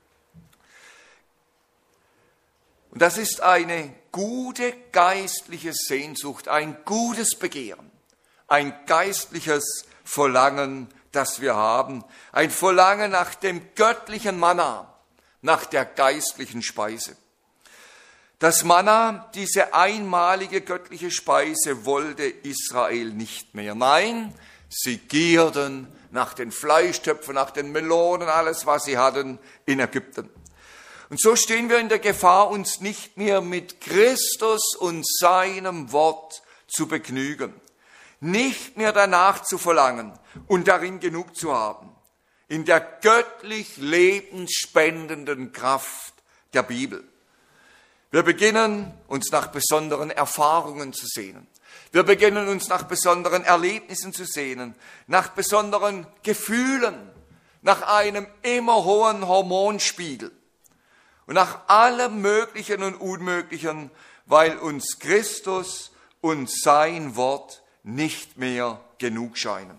Speaker 1: Und das ist eine gute geistliche Sehnsucht, ein gutes Begehren, ein geistliches Verlangen, das wir haben, ein Verlangen nach dem göttlichen Manna, nach der geistlichen Speise. Das Manna, diese einmalige göttliche Speise, wollte Israel nicht mehr. Nein, sie gierten nach den Fleischtöpfen, nach den Melonen, alles, was sie hatten in Ägypten. Und so stehen wir in der Gefahr, uns nicht mehr mit Christus und seinem Wort zu begnügen, nicht mehr danach zu verlangen und darin genug zu haben, in der göttlich lebensspendenden Kraft der Bibel. Wir beginnen, uns nach besonderen Erfahrungen zu sehnen. Wir beginnen, uns nach besonderen Erlebnissen zu sehnen, nach besonderen Gefühlen, nach einem immer hohen Hormonspiegel und nach allem Möglichen und Unmöglichen, weil uns Christus und sein Wort nicht mehr genug scheinen.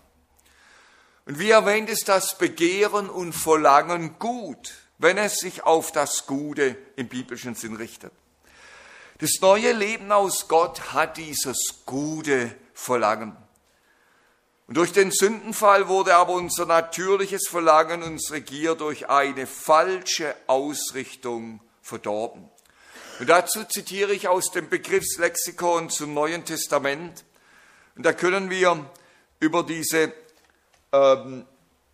Speaker 1: Und wie erwähnt, ist das Begehren und Verlangen gut, wenn es sich auf das Gute im biblischen Sinn richtet. Das neue Leben aus Gott hat dieses gute Verlangen. Und durch den Sündenfall wurde aber unser natürliches Verlangen, unsere Gier durch eine falsche Ausrichtung verdorben. Und dazu zitiere ich aus dem Begriffslexikon zum Neuen Testament. Und da können wir über diese ähm,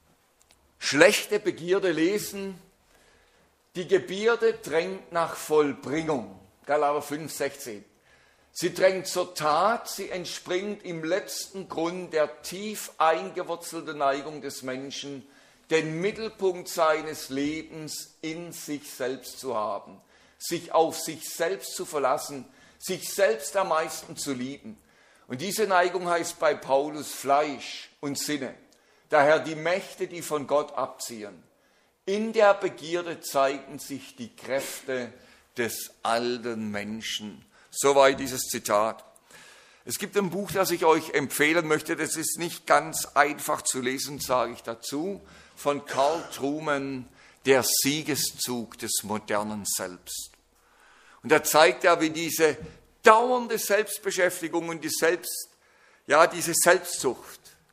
Speaker 1: schlechte Begierde lesen: Die Begierde drängt nach Vollbringung. Galater fünf, sechzehn. Sie drängt zur Tat, sie entspringt im letzten Grund der tief eingewurzelten Neigung des Menschen, den Mittelpunkt seines Lebens in sich selbst zu haben, sich auf sich selbst zu verlassen, sich selbst am meisten zu lieben. Und diese Neigung heißt bei Paulus Fleisch und Sinne, daher die Mächte, die von Gott abziehen. In der Begierde zeigen sich die Kräfte des alten Menschen. Soweit dieses Zitat. Es gibt ein Buch, das ich euch empfehlen möchte, das ist nicht ganz einfach zu lesen, sage ich dazu, von Carl Trueman, Der Siegeszug des modernen Selbst. Und da zeigt er, wie diese dauernde Selbstbeschäftigung und die Selbst, ja, diese Selbstsucht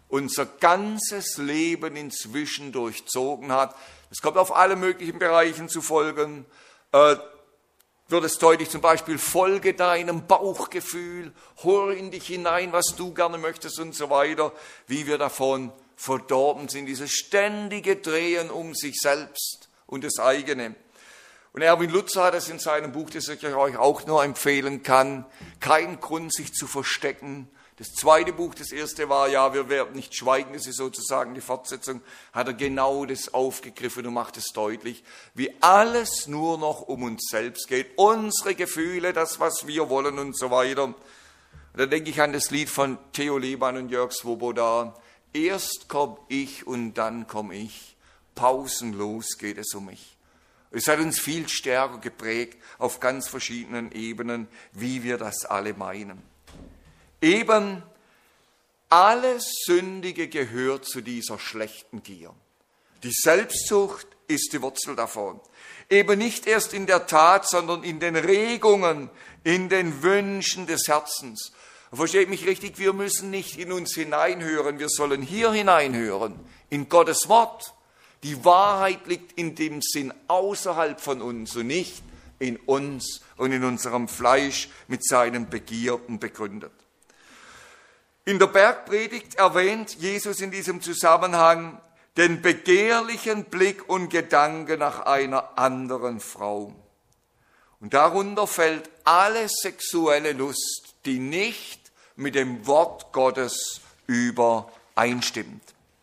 Speaker 1: unser ganzes Leben inzwischen durchzogen hat. Es kommt auf alle möglichen Bereichen zu Folgen. Äh, wird es deutlich, zum Beispiel, folge deinem Bauchgefühl, hol in dich hinein, was du gerne möchtest und so weiter, wie wir davon verdorben sind, dieses ständige Drehen um sich selbst und das eigene. Und Erwin Lutzer hat es in seinem Buch, das ich euch auch nur empfehlen kann, kein Grund, sich zu verstecken. Das zweite Buch, das erste war, ja, wir werden nicht schweigen, das ist sozusagen die Fortsetzung, hat er genau das aufgegriffen und macht es deutlich, wie alles nur noch um uns selbst geht, unsere Gefühle, das, was wir wollen und so weiter. Und da denke ich an das Lied von Theo Lehmann und Jörg Swoboda, erst komm ich und dann komm ich, pausenlos geht es um mich. Es hat uns viel stärker geprägt auf ganz verschiedenen Ebenen, wie wir das alle meinen. Eben alles Sündige gehört zu dieser schlechten Gier. Die Selbstsucht ist die Wurzel davon. Eben nicht erst in der Tat, sondern in den Regungen, in den Wünschen des Herzens. Versteht mich richtig, wir müssen nicht in uns hineinhören, wir sollen hier hineinhören, in Gottes Wort. Die Wahrheit liegt in dem Sinn außerhalb von uns und nicht in uns und in unserem Fleisch mit seinen Begierden begründet. In der Bergpredigt erwähnt Jesus in diesem Zusammenhang den begehrlichen Blick und Gedanke nach einer anderen Frau. Und darunter fällt alle sexuelle Lust, die nicht mit dem Wort Gottes übereinstimmt.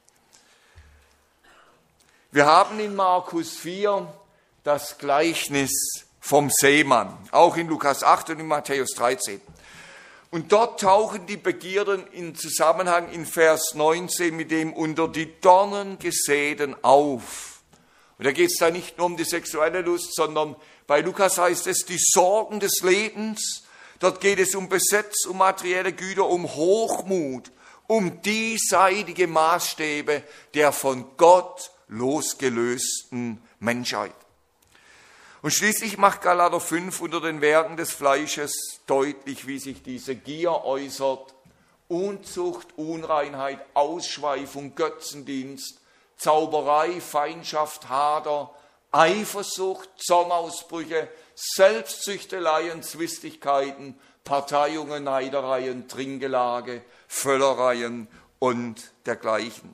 Speaker 1: Wir haben in Markus vier das Gleichnis vom Seemann, auch in Lukas acht und in Matthäus dreizehn. Und dort tauchen die Begierden in Zusammenhang in Vers neunzehn mit dem unter die Dornen gesäten auf. Und da geht es da nicht nur um die sexuelle Lust, sondern bei Lukas heißt es die Sorgen des Lebens. Dort geht es um Besitz, um materielle Güter, um Hochmut, um diesseitige Maßstäbe der von Gott losgelösten Menschheit. Und schließlich macht Galater fünf unter den Werken des Fleisches deutlich, wie sich diese Gier äußert. Unzucht, Unreinheit, Ausschweifung, Götzendienst, Zauberei, Feindschaft, Hader, Eifersucht, Zornausbrüche, Selbstsüchteleien, Zwistigkeiten, Parteiungen, Neidereien, Trinkgelage, Völlereien und dergleichen.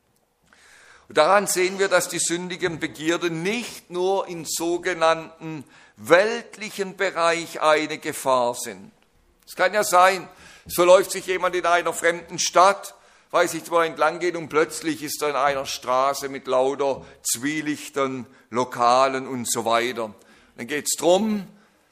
Speaker 1: Und daran sehen wir, dass die sündigen Begierden nicht nur im sogenannten weltlichen Bereich eine Gefahr sind. Es kann ja sein, es verläuft sich jemand in einer fremden Stadt, weiß nicht, wo er entlang geht und plötzlich ist er in einer Straße mit lauter Zwielichtern, Lokalen und so weiter. Dann geht es darum,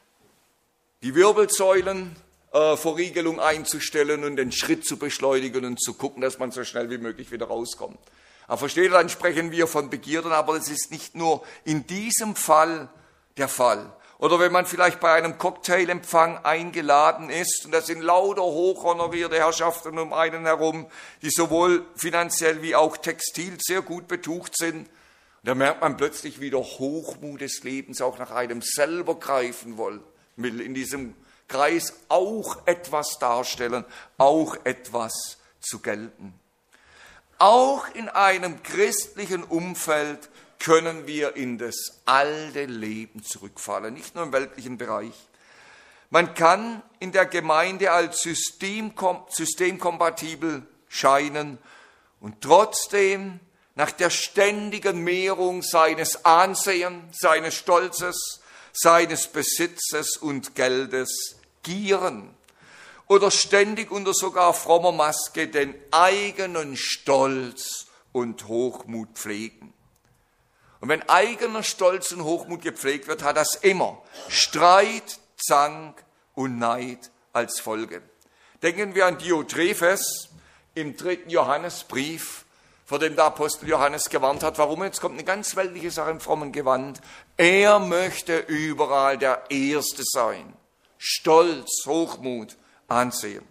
Speaker 1: die Wirbelsäulen äh, Verriegelung einzustellen und den Schritt zu beschleunigen und zu gucken, dass man so schnell wie möglich wieder rauskommt. Aber versteht ihr, dann sprechen wir von Begierden, aber es ist nicht nur in diesem Fall der Fall. Oder wenn man vielleicht bei einem Cocktailempfang eingeladen ist und da sind lauter hochhonorierte Herrschaften um einen herum, die sowohl finanziell wie auch textil sehr gut betucht sind. Und da merkt man plötzlich, wie der Hochmut des Lebens auch nach einem selber greifen will, in diesem Kreis auch etwas darstellen, auch etwas zu gelten. Auch in einem christlichen Umfeld können wir in das alte Leben zurückfallen, nicht nur im weltlichen Bereich. Man kann in der Gemeinde als systemkom- systemkompatibel scheinen und trotzdem nach der ständigen Mehrung seines Ansehens, seines Stolzes, seines Besitzes und Geldes gieren. Oder ständig unter sogar frommer Maske den eigenen Stolz und Hochmut pflegen. Und wenn eigener Stolz und Hochmut gepflegt wird, hat das immer Streit, Zank und Neid als Folge. Denken wir an Diotrephes im dritten Johannesbrief, vor dem der Apostel Johannes gewarnt hat. Warum? Jetzt kommt eine ganz weltliche Sache im frommen Gewand. Er möchte überall der Erste sein. Stolz, Hochmut, Ansehen.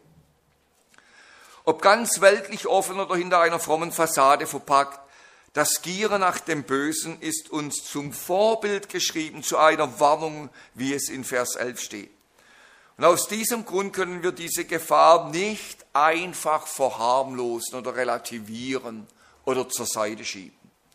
Speaker 1: Ob ganz weltlich offen oder hinter einer frommen Fassade verpackt, das Gieren nach dem Bösen ist uns zum Vorbild geschrieben, zu einer Warnung, wie es in Vers elf steht. Und aus diesem Grund können wir diese Gefahr nicht einfach verharmlosen oder relativieren oder zur Seite schieben.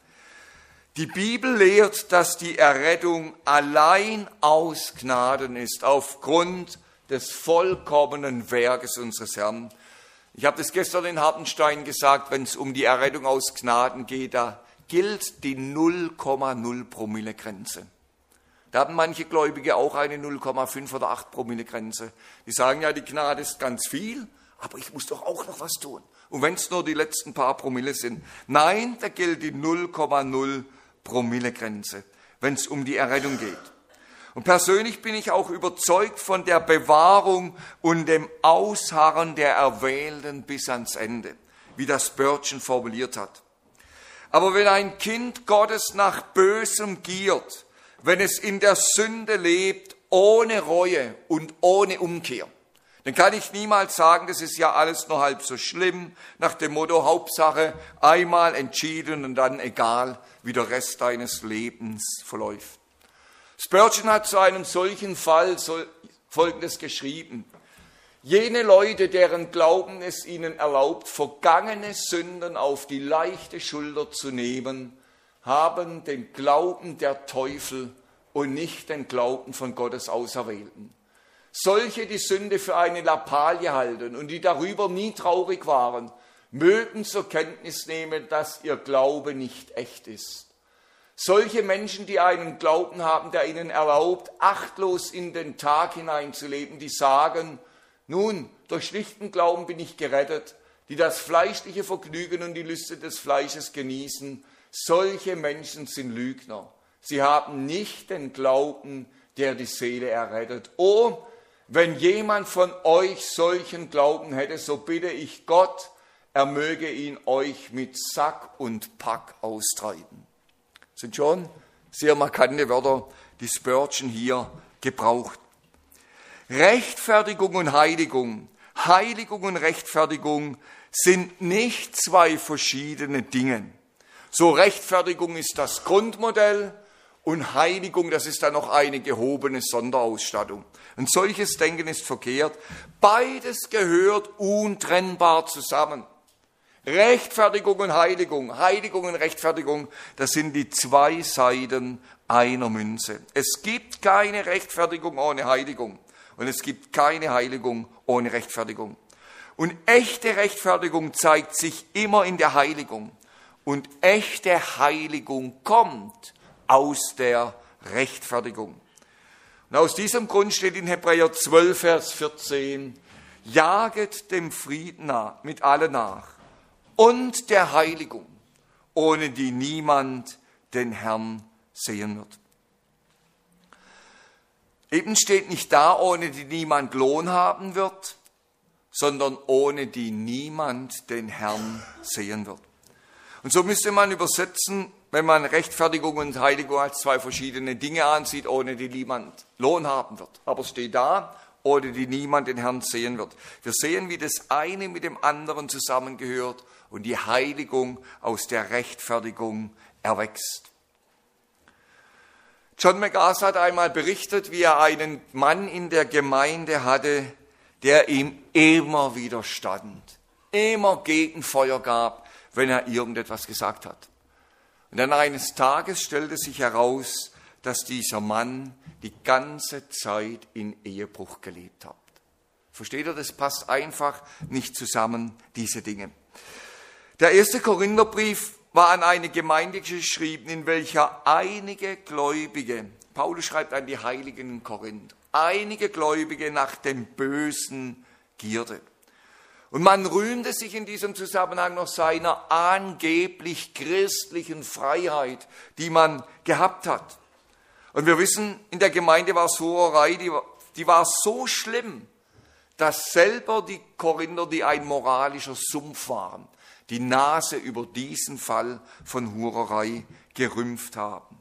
Speaker 1: Die Bibel lehrt, dass die Errettung allein aus Gnaden ist, aufgrund des vollkommenen Werkes unseres Herrn. Ich habe das gestern in Hartenstein gesagt, wenn es um die Errettung aus Gnaden geht, da gilt die null Komma null Promille Grenze. Da haben manche Gläubige auch eine null Komma fünf oder acht Promille Grenze. Die sagen ja, die Gnade ist ganz viel, aber ich muss doch auch noch was tun. Und wenn es nur die letzten paar Promille sind. Nein, da gilt die null Komma null Promille Grenze, wenn es um die Errettung geht. Und persönlich bin ich auch überzeugt von der Bewahrung und dem Ausharren der Erwählten bis ans Ende, wie das Spurgeon formuliert hat. Aber wenn ein Kind Gottes nach Bösem giert, wenn es in der Sünde lebt, ohne Reue und ohne Umkehr, dann kann ich niemals sagen, das ist ja alles nur halb so schlimm, nach dem Motto, Hauptsache einmal entschieden und dann egal, wie der Rest deines Lebens verläuft. Spurgeon hat zu einem solchen Fall Folgendes geschrieben: Jene Leute, deren Glauben es ihnen erlaubt, vergangene Sünden auf die leichte Schulter zu nehmen, haben den Glauben der Teufel und nicht den Glauben von Gottes Auserwählten. Solche, die Sünde für eine Lappalie halten und die darüber nie traurig waren, mögen zur Kenntnis nehmen, dass ihr Glaube nicht echt ist. Solche Menschen, die einen Glauben haben, der ihnen erlaubt, achtlos in den Tag hineinzuleben, die sagen, nun, durch schlichten Glauben bin ich gerettet, die das fleischliche Vergnügen und die Lüste des Fleisches genießen, solche Menschen sind Lügner. Sie haben nicht den Glauben, der die Seele errettet. Oh, wenn jemand von euch solchen Glauben hätte, so bitte ich Gott, er möge ihn euch mit Sack und Pack austreiben. Das sind schon sehr markante Wörter, die Spurgeon hier gebraucht. Rechtfertigung und Heiligung, Heiligung und Rechtfertigung sind nicht zwei verschiedene Dinge. So, Rechtfertigung ist das Grundmodell und Heiligung, das ist dann noch eine gehobene Sonderausstattung. Ein solches Denken ist verkehrt. Beides gehört untrennbar zusammen. Rechtfertigung und Heiligung, Heiligung und Rechtfertigung, das sind die zwei Seiten einer Münze. Es gibt keine Rechtfertigung ohne Heiligung und es gibt keine Heiligung ohne Rechtfertigung. Und echte Rechtfertigung zeigt sich immer in der Heiligung. Und echte Heiligung kommt aus der Rechtfertigung. Und aus diesem Grund steht in Hebräer zwölf, Vers vierzehn, jaget dem Frieden nach, mit allen nach und der Heiligung, ohne die niemand den Herrn sehen wird. Eben steht nicht da, ohne die niemand Lohn haben wird, sondern ohne die niemand den Herrn sehen wird. Und so müsste man übersetzen, wenn man Rechtfertigung und Heiligung als zwei verschiedene Dinge ansieht, ohne die niemand Lohn haben wird. Aber es steht da, ohne die niemand den Herrn sehen wird. Wir sehen, wie das eine mit dem anderen zusammengehört und die Heiligung aus der Rechtfertigung erwächst. John MacArthur hat einmal berichtet, wie er einen Mann in der Gemeinde hatte, der ihm immer widerstand, immer Gegenfeuer gab, wenn er irgendetwas gesagt hat. Und dann eines Tages stellte sich heraus, dass dieser Mann die ganze Zeit in Ehebruch gelebt hat. Versteht ihr, das passt einfach nicht zusammen, diese Dinge. Der erste Korintherbrief war an eine Gemeinde geschrieben, in welcher einige Gläubige, Paulus schreibt an die Heiligen in Korinth, einige Gläubige nach dem Bösen gierte. Und man rühmte sich in diesem Zusammenhang noch seiner angeblich christlichen Freiheit, die man gehabt hat. Und wir wissen, in der Gemeinde war es Hurerei, die, die war so schlimm, dass selber die Korinther, die ein moralischer Sumpf waren, die Nase über diesen Fall von Hurerei gerümpft haben.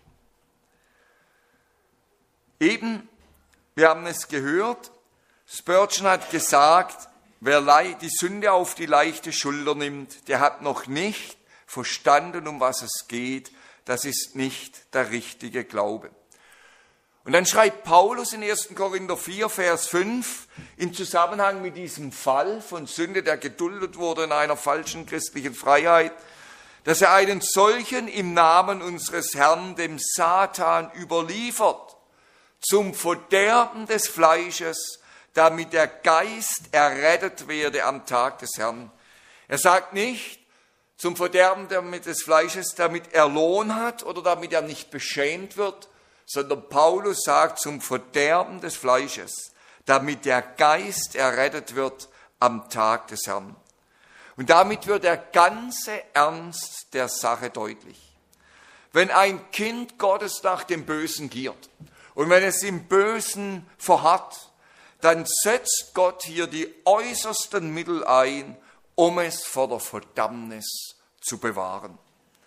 Speaker 1: Eben, wir haben es gehört, Spurgeon hat gesagt, wer die Sünde auf die leichte Schulter nimmt, der hat noch nicht verstanden, um was es geht. Das ist nicht der richtige Glaube. Und dann schreibt Paulus in ersten Korinther vier, Vers fünf, im Zusammenhang mit diesem Fall von Sünde, der geduldet wurde in einer falschen christlichen Freiheit, dass er einen solchen im Namen unseres Herrn dem Satan überliefert, zum Verderben des Fleisches, damit der Geist errettet werde am Tag des Herrn. Er sagt nicht zum Verderben des Fleisches, damit er Lohn hat oder damit er nicht beschämt wird, sondern Paulus sagt zum Verderben des Fleisches, damit der Geist errettet wird am Tag des Herrn. Und damit wird der ganze Ernst der Sache deutlich. Wenn ein Kind Gottes nach dem Bösen giert und wenn es im Bösen verharrt, dann setzt Gott hier die äußersten Mittel ein, um es vor der Verdammnis zu bewahren.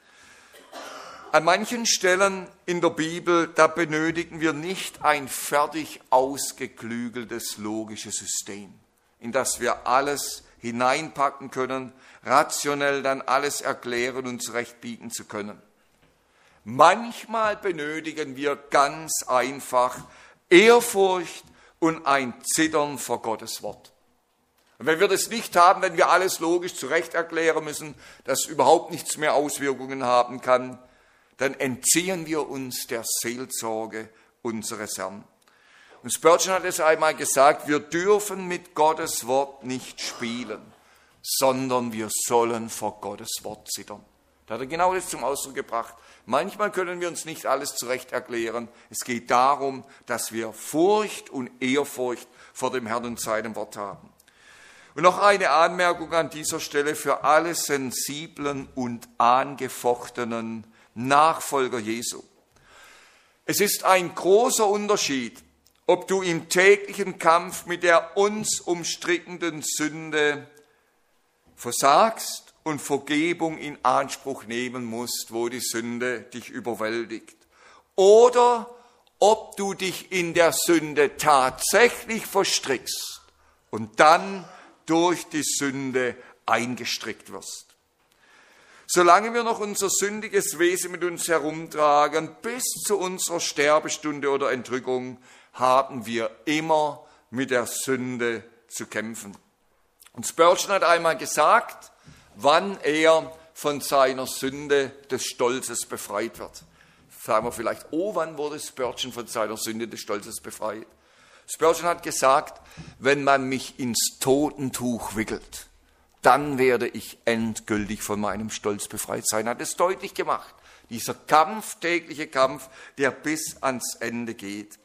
Speaker 1: An manchen Stellen in der Bibel, da benötigen wir nicht ein fertig ausgeklügeltes logisches System, in das wir alles hineinpacken können, rationell dann alles erklären und zurechtbiegen zu können. Manchmal benötigen wir ganz einfach Ehrfurcht und ein Zittern vor Gottes Wort. Und wenn wir das nicht haben, wenn wir alles logisch zurecht erklären müssen, dass überhaupt nichts mehr Auswirkungen haben kann, dann entziehen wir uns der Seelsorge unseres Herrn. Und Spurgeon hat es einmal gesagt, wir dürfen mit Gottes Wort nicht spielen, sondern wir sollen vor Gottes Wort zittern. Da hat er genau das zum Ausdruck gebracht. Manchmal können wir uns nicht alles zurecht erklären. Es geht darum, dass wir Furcht und Ehrfurcht vor dem Herrn und seinem Wort haben. Und noch eine Anmerkung an dieser Stelle für alle sensiblen und angefochtenen Nachfolger Jesu. Es ist ein großer Unterschied, ob du im täglichen Kampf mit der uns umstrickenden Sünde versagst und Vergebung in Anspruch nehmen musst, wo die Sünde dich überwältigt. Oder ob du dich in der Sünde tatsächlich verstrickst und dann durch die Sünde eingestrickt wirst. Solange wir noch unser sündiges Wesen mit uns herumtragen, bis zu unserer Sterbestunde oder Entrückung, haben wir immer mit der Sünde zu kämpfen. Und Spurgeon hat einmal gesagt, wann er von seiner Sünde des Stolzes befreit wird. Sagen wir vielleicht, oh, wann wurde Spurgeon von seiner Sünde des Stolzes befreit? Spurgeon hat gesagt, wenn man mich ins Totentuch wickelt, dann werde ich endgültig von meinem Stolz befreit sein. Er hat es deutlich gemacht. Dieser Kampf, tägliche Kampf, der bis ans Ende geht.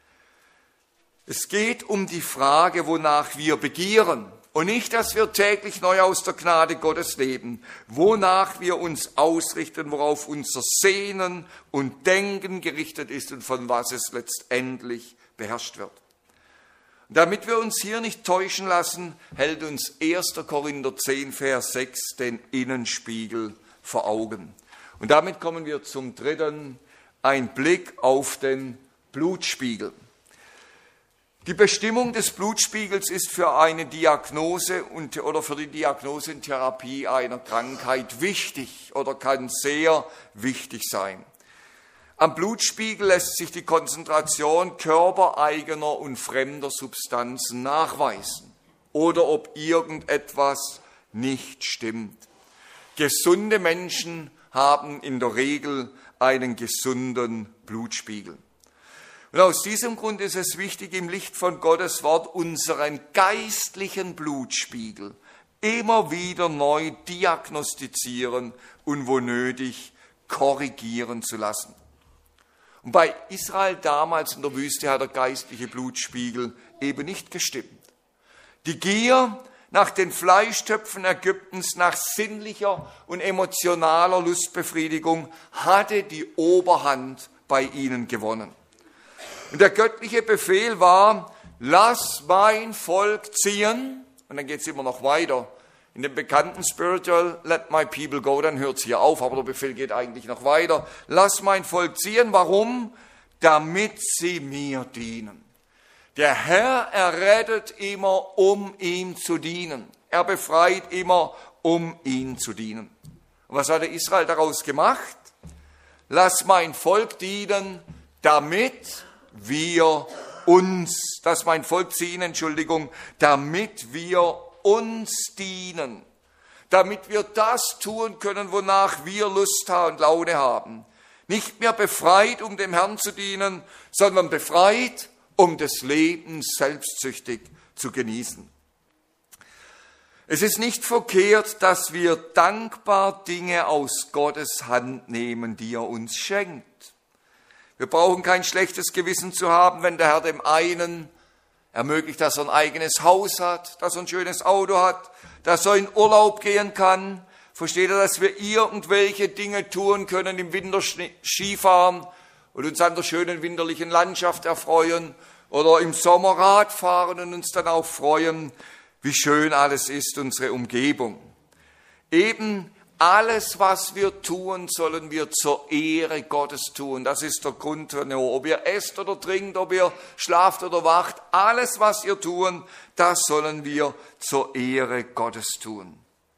Speaker 1: Es geht um die Frage, wonach wir begieren. Und nicht, dass wir täglich neu aus der Gnade Gottes leben, wonach wir uns ausrichten, worauf unser Sehnen und Denken gerichtet ist und von was es letztendlich beherrscht wird. Und damit wir uns hier nicht täuschen lassen, hält uns erster Korinther zehn, Vers sechs den Innenspiegel vor Augen. Und damit kommen wir zum dritten, ein Blick auf den Blutspiegel. Die Bestimmung des Blutspiegels ist für eine Diagnose und, oder für die Diagnose und Therapie einer Krankheit wichtig oder kann sehr wichtig sein. Am Blutspiegel lässt sich die Konzentration körpereigener und fremder Substanzen nachweisen oder ob irgendetwas nicht stimmt. Gesunde Menschen haben in der Regel einen gesunden Blutspiegel. Und aus diesem Grund ist es wichtig, im Licht von Gottes Wort unseren geistlichen Blutspiegel immer wieder neu diagnostizieren und wo nötig korrigieren zu lassen. Und bei Israel damals in der Wüste hat der geistliche Blutspiegel eben nicht gestimmt. Die Gier nach den Fleischtöpfen Ägyptens, nach sinnlicher und emotionaler Lustbefriedigung hatte die Oberhand bei ihnen gewonnen. Und der göttliche Befehl war, lass mein Volk ziehen. Und dann geht es immer noch weiter. In dem bekannten Spiritual, let my people go, dann hört es hier auf, aber der Befehl geht eigentlich noch weiter. Lass mein Volk ziehen. Warum? Damit sie mir dienen. Der Herr errettet immer, um ihm zu dienen. Er befreit immer, um ihm zu dienen. Und was hat der Israel daraus gemacht? Lass mein Volk dienen, damit wir uns, das ist mein Vollziehen, Entschuldigung, damit wir uns dienen, damit wir das tun können, wonach wir Lust und Laune haben. Nicht mehr befreit, um dem Herrn zu dienen, sondern befreit, um des Lebens selbstsüchtig zu genießen. Es ist nicht verkehrt, dass wir dankbar Dinge aus Gottes Hand nehmen, die er uns schenkt. Wir brauchen kein schlechtes Gewissen zu haben, wenn der Herr dem einen ermöglicht, dass er ein eigenes Haus hat, dass er ein schönes Auto hat, dass er in Urlaub gehen kann. Versteht ihr, dass wir irgendwelche Dinge tun können im Winter Skifahren und uns an der schönen winterlichen Landschaft erfreuen oder im Sommer Rad fahren und uns dann auch freuen, wie schön alles ist, unsere Umgebung. Eben alles, was wir tun, sollen wir zur Ehre Gottes tun. Das ist der Grundtenor. Ob ihr esst oder trinkt, ob ihr schlaft oder wacht, alles, was ihr tun, das sollen wir zur Ehre Gottes tun.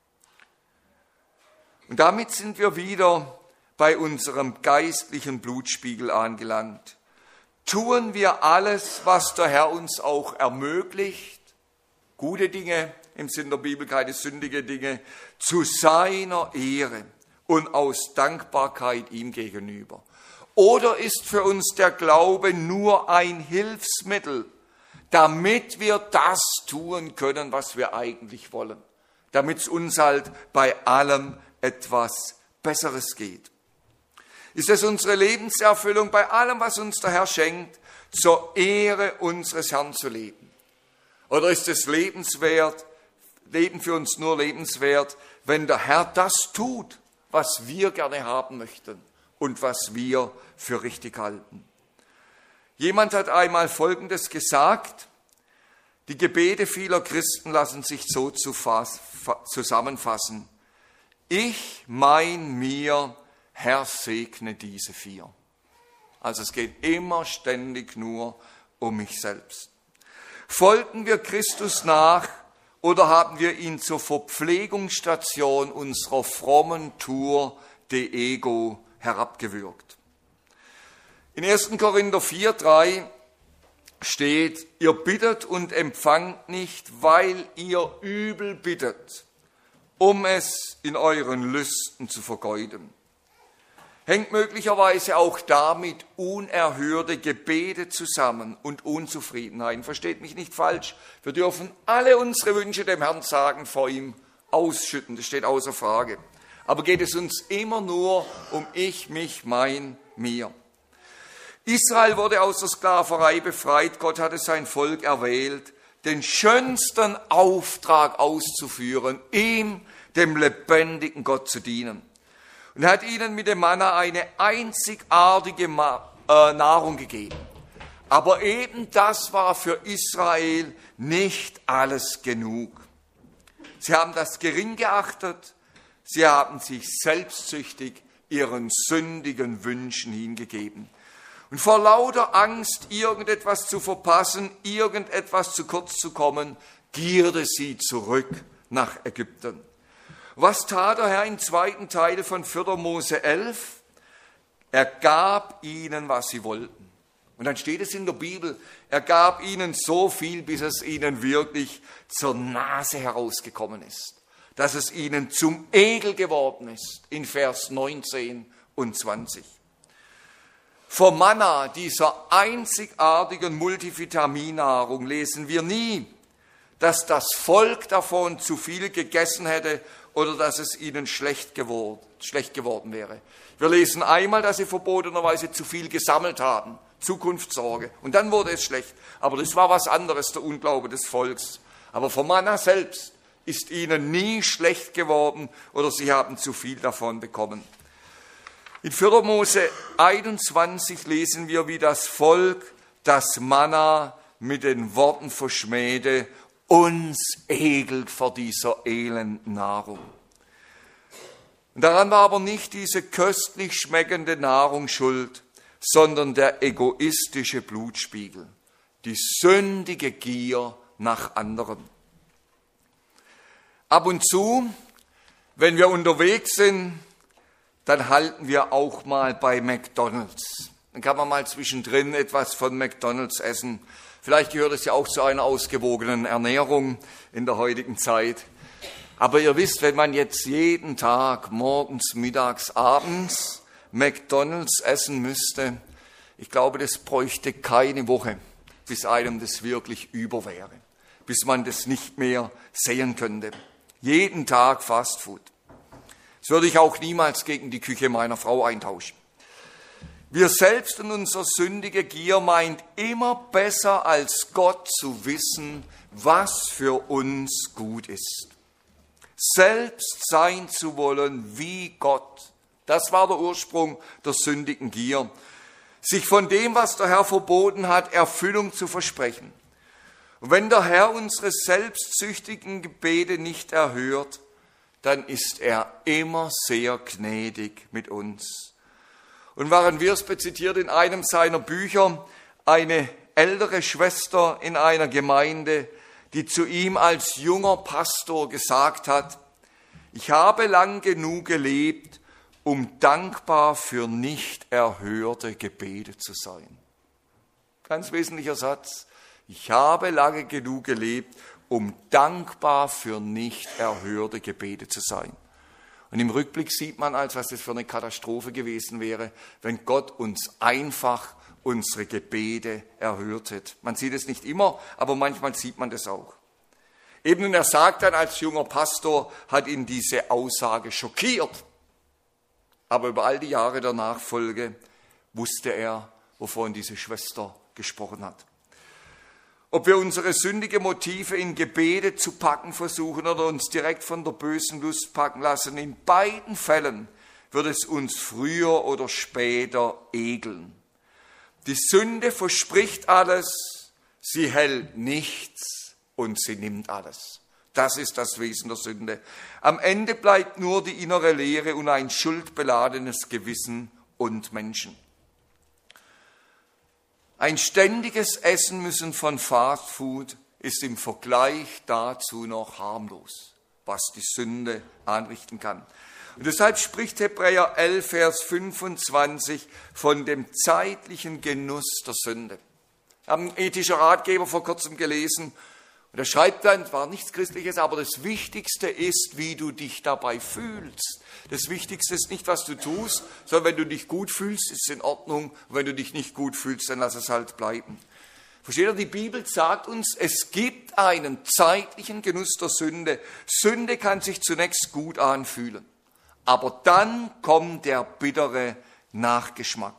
Speaker 1: Und damit sind wir wieder bei unserem geistlichen Blutspiegel angelangt. Tun wir alles, was der Herr uns auch ermöglicht, gute Dinge, im Sinn der Bibel keine sündige Dinge, zu seiner Ehre und aus Dankbarkeit ihm gegenüber? Oder ist für uns der Glaube nur ein Hilfsmittel, damit wir das tun können, was wir eigentlich wollen, damit es uns halt bei allem etwas Besseres geht? Ist es unsere Lebenserfüllung, bei allem, was uns der Herr schenkt, zur Ehre unseres Herrn zu leben? Oder ist es lebenswert, Leben für uns nur lebenswert, wenn der Herr das tut, was wir gerne haben möchten und was wir für richtig halten? Jemand hat einmal Folgendes gesagt: Die Gebete vieler Christen lassen sich so zusammenfassen: Ich, mein, mir, Herr, segne diese vier. Also es geht immer ständig nur um mich selbst. Folgen wir Christus nach oder haben wir ihn zur Verpflegungsstation unserer frommen Tour de Ego herabgewürgt? In ersten Korinther vier, drei steht: Ihr bittet und empfangt nicht, weil ihr übel bittet, um es in euren Lüsten zu vergeuden. Hängt möglicherweise auch damit unerhörte Gebete zusammen und Unzufriedenheit. Versteht mich nicht falsch, wir dürfen alle unsere Wünsche dem Herrn sagen, vor ihm ausschütten, das steht außer Frage. Aber geht es uns immer nur um ich, mich, mein, mir? Israel wurde aus der Sklaverei befreit, Gott hatte sein Volk erwählt, den schönsten Auftrag auszuführen, ihm, dem lebendigen Gott, zu dienen. Und er hat ihnen mit dem Manna eine einzigartige Nahrung gegeben. Aber eben das war für Israel nicht alles genug. Sie haben das gering geachtet, sie haben sich selbstsüchtig ihren sündigen Wünschen hingegeben. Und vor lauter Angst, irgendetwas zu verpassen, irgendetwas zu kurz zu kommen, gierte sie zurück nach Ägypten. Was tat der Herr im zweiten Teil von vierter Mose elf? Er gab ihnen, was sie wollten. Und dann steht es in der Bibel, er gab ihnen so viel, bis es ihnen wirklich zur Nase herausgekommen ist. Dass es ihnen zum Ekel geworden ist, in Vers neunzehn und zwanzig. Vom Manna, dieser einzigartigen Multivitaminnahrung, lesen wir nie, dass das Volk davon zu viel gegessen hätte oder dass es ihnen schlecht geworden, schlecht geworden wäre. Wir lesen einmal, dass sie verbotenerweise zu viel gesammelt haben, Zukunftssorge, und dann wurde es schlecht. Aber das war was anderes, der Unglaube des Volks. Aber vom Manna selbst ist ihnen nie schlecht geworden oder sie haben zu viel davon bekommen. In vierter Mose einundzwanzig lesen wir, wie das Volk das Manna mit den Worten verschmähte: Uns ekelt vor dieser elenden Nahrung. Und daran war aber nicht diese köstlich schmeckende Nahrung schuld, sondern der egoistische Blutspiegel, die sündige Gier nach anderen. Ab und zu, wenn wir unterwegs sind, dann halten wir auch mal bei McDonald's. Dann kann man mal zwischendrin etwas von McDonald's essen. Vielleicht gehört es ja auch zu einer ausgewogenen Ernährung in der heutigen Zeit. Aber ihr wisst, wenn man jetzt jeden Tag, morgens, mittags, abends McDonald's essen müsste, ich glaube, das bräuchte keine Woche, bis einem das wirklich über wäre, bis man das nicht mehr sehen könnte. Jeden Tag Fast Food. Das würde ich auch niemals gegen die Küche meiner Frau eintauschen. Wir selbst und unsere sündige Gier meint immer besser als Gott zu wissen, was für uns gut ist. Selbst sein zu wollen wie Gott, das war der Ursprung der sündigen Gier. Sich von dem, was der Herr verboten hat, Erfüllung zu versprechen. Und wenn der Herr unsere selbstsüchtigen Gebete nicht erhört, dann ist er immer sehr gnädig mit uns. Und Warren Wiersbe zitiert in einem seiner Bücher eine ältere Schwester in einer Gemeinde, die zu ihm als junger Pastor gesagt hat, ich habe lang genug gelebt, um dankbar für nicht erhörte Gebete zu sein. Ganz wesentlicher Satz. Ich habe lange genug gelebt, um dankbar für nicht erhörte Gebete zu sein. Und im Rückblick sieht man, als was das für eine Katastrophe gewesen wäre, wenn Gott uns einfach unsere Gebete erhört hätte. Man sieht es nicht immer, aber manchmal sieht man das auch. Eben, und er sagt dann, als junger Pastor hat ihn diese Aussage schockiert. Aber über all die Jahre der Nachfolge wusste er, wovon diese Schwester gesprochen hat. Ob wir unsere sündigen Motive in Gebete zu packen versuchen oder uns direkt von der bösen Lust packen lassen, in beiden Fällen wird es uns früher oder später ekeln. Die Sünde verspricht alles, sie hält nichts und sie nimmt alles. Das ist das Wesen der Sünde. Am Ende bleibt nur die innere Leere und ein schuldbeladenes Gewissen und Menschen. Ein ständiges Essen müssen von Fast Food ist im Vergleich dazu noch harmlos, was die Sünde anrichten kann. Und deshalb spricht Hebräer elf, Vers fünfundzwanzig von dem zeitlichen Genuss der Sünde. Wir haben einen ethischen Ratgeber vor kurzem gelesen. Und er schreibt dann, es war nichts Christliches, aber das Wichtigste ist, wie du dich dabei fühlst. Das Wichtigste ist nicht, was du tust, sondern wenn du dich gut fühlst, ist es in Ordnung. Und wenn du dich nicht gut fühlst, dann lass es halt bleiben. Versteht ihr, die Bibel sagt uns, es gibt einen zeitlichen Genuss der Sünde. Sünde kann sich zunächst gut anfühlen. Aber dann kommt der bittere Nachgeschmack.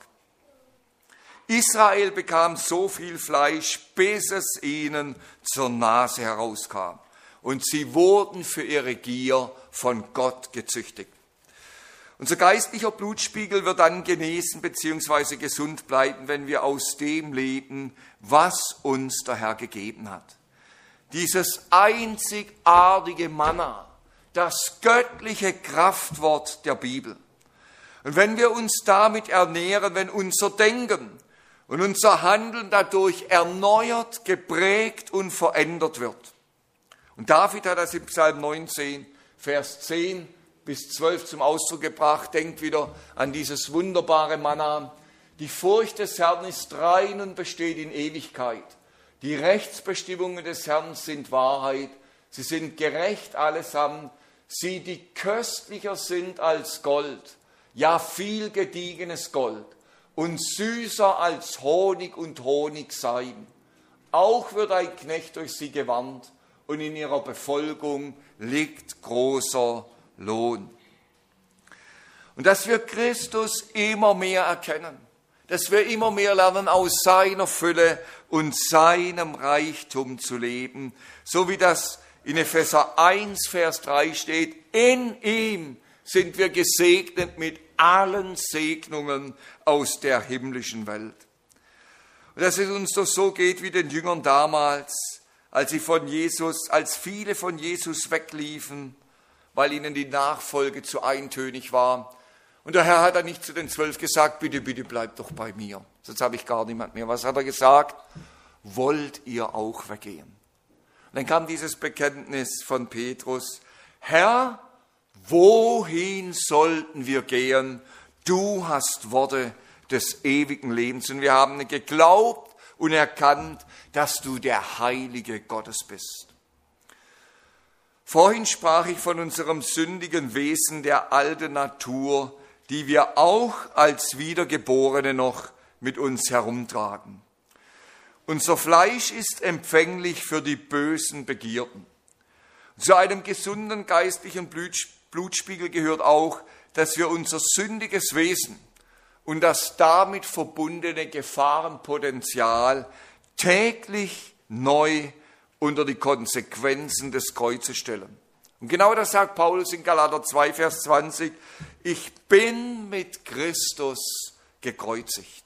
Speaker 1: Israel bekam so viel Fleisch, bis es ihnen zur Nase herauskam. Und sie wurden für ihre Gier von Gott gezüchtigt. Unser geistlicher Blutspiegel wird dann genesen bzw. gesund bleiben, wenn wir aus dem leben, was uns der Herr gegeben hat. Dieses einzigartige Manna, das göttliche Kraftwort der Bibel. Und wenn wir uns damit ernähren, wenn unser Denken und unser Handeln dadurch erneuert, geprägt und verändert wird. Und David hat das im Psalm neunzehn, Vers zehn bis zwölf zum Ausdruck gebracht. Denkt wieder an dieses wunderbare Manna. Die Furcht des Herrn ist rein und besteht in Ewigkeit. Die Rechtsbestimmungen des Herrn sind Wahrheit. Sie sind gerecht allesamt. Sie, die köstlicher sind als Gold. Ja, viel gediegenes Gold. Und süßer als Honig und Honigseim. Auch wird ein Knecht durch sie gewarnt, und in ihrer Befolgung liegt großer Lohn. Und dass wir Christus immer mehr erkennen, dass wir immer mehr lernen, aus seiner Fülle und seinem Reichtum zu leben, so wie das in Epheser eins, Vers drei steht, in ihm sind wir gesegnet mit allen Segnungen aus der himmlischen Welt. Und dass es uns doch so geht wie den Jüngern damals, als sie von Jesus, als viele von Jesus wegliefen, weil ihnen die Nachfolge zu eintönig war. Und der Herr hat dann nicht zu den Zwölf gesagt, bitte, bitte bleibt doch bei mir, sonst habe ich gar niemand mehr. Was hat er gesagt? Wollt ihr auch weggehen? Und dann kam dieses Bekenntnis von Petrus, Herr, wohin sollten wir gehen? Du hast Worte des ewigen Lebens. Und wir haben geglaubt und erkannt, dass du der Heilige Gottes bist. Vorhin sprach ich von unserem sündigen Wesen, der alten Natur, die wir auch als Wiedergeborene noch mit uns herumtragen. Unser Fleisch ist empfänglich für die bösen Begierden. Zu einem gesunden geistlichen Blutspiegel gehört auch, dass wir unser sündiges Wesen und das damit verbundene Gefahrenpotenzial täglich neu unter die Konsequenzen des Kreuzes stellen. Und genau das sagt Paulus in Galater zwei, Vers zwanzig. Ich bin mit Christus gekreuzigt.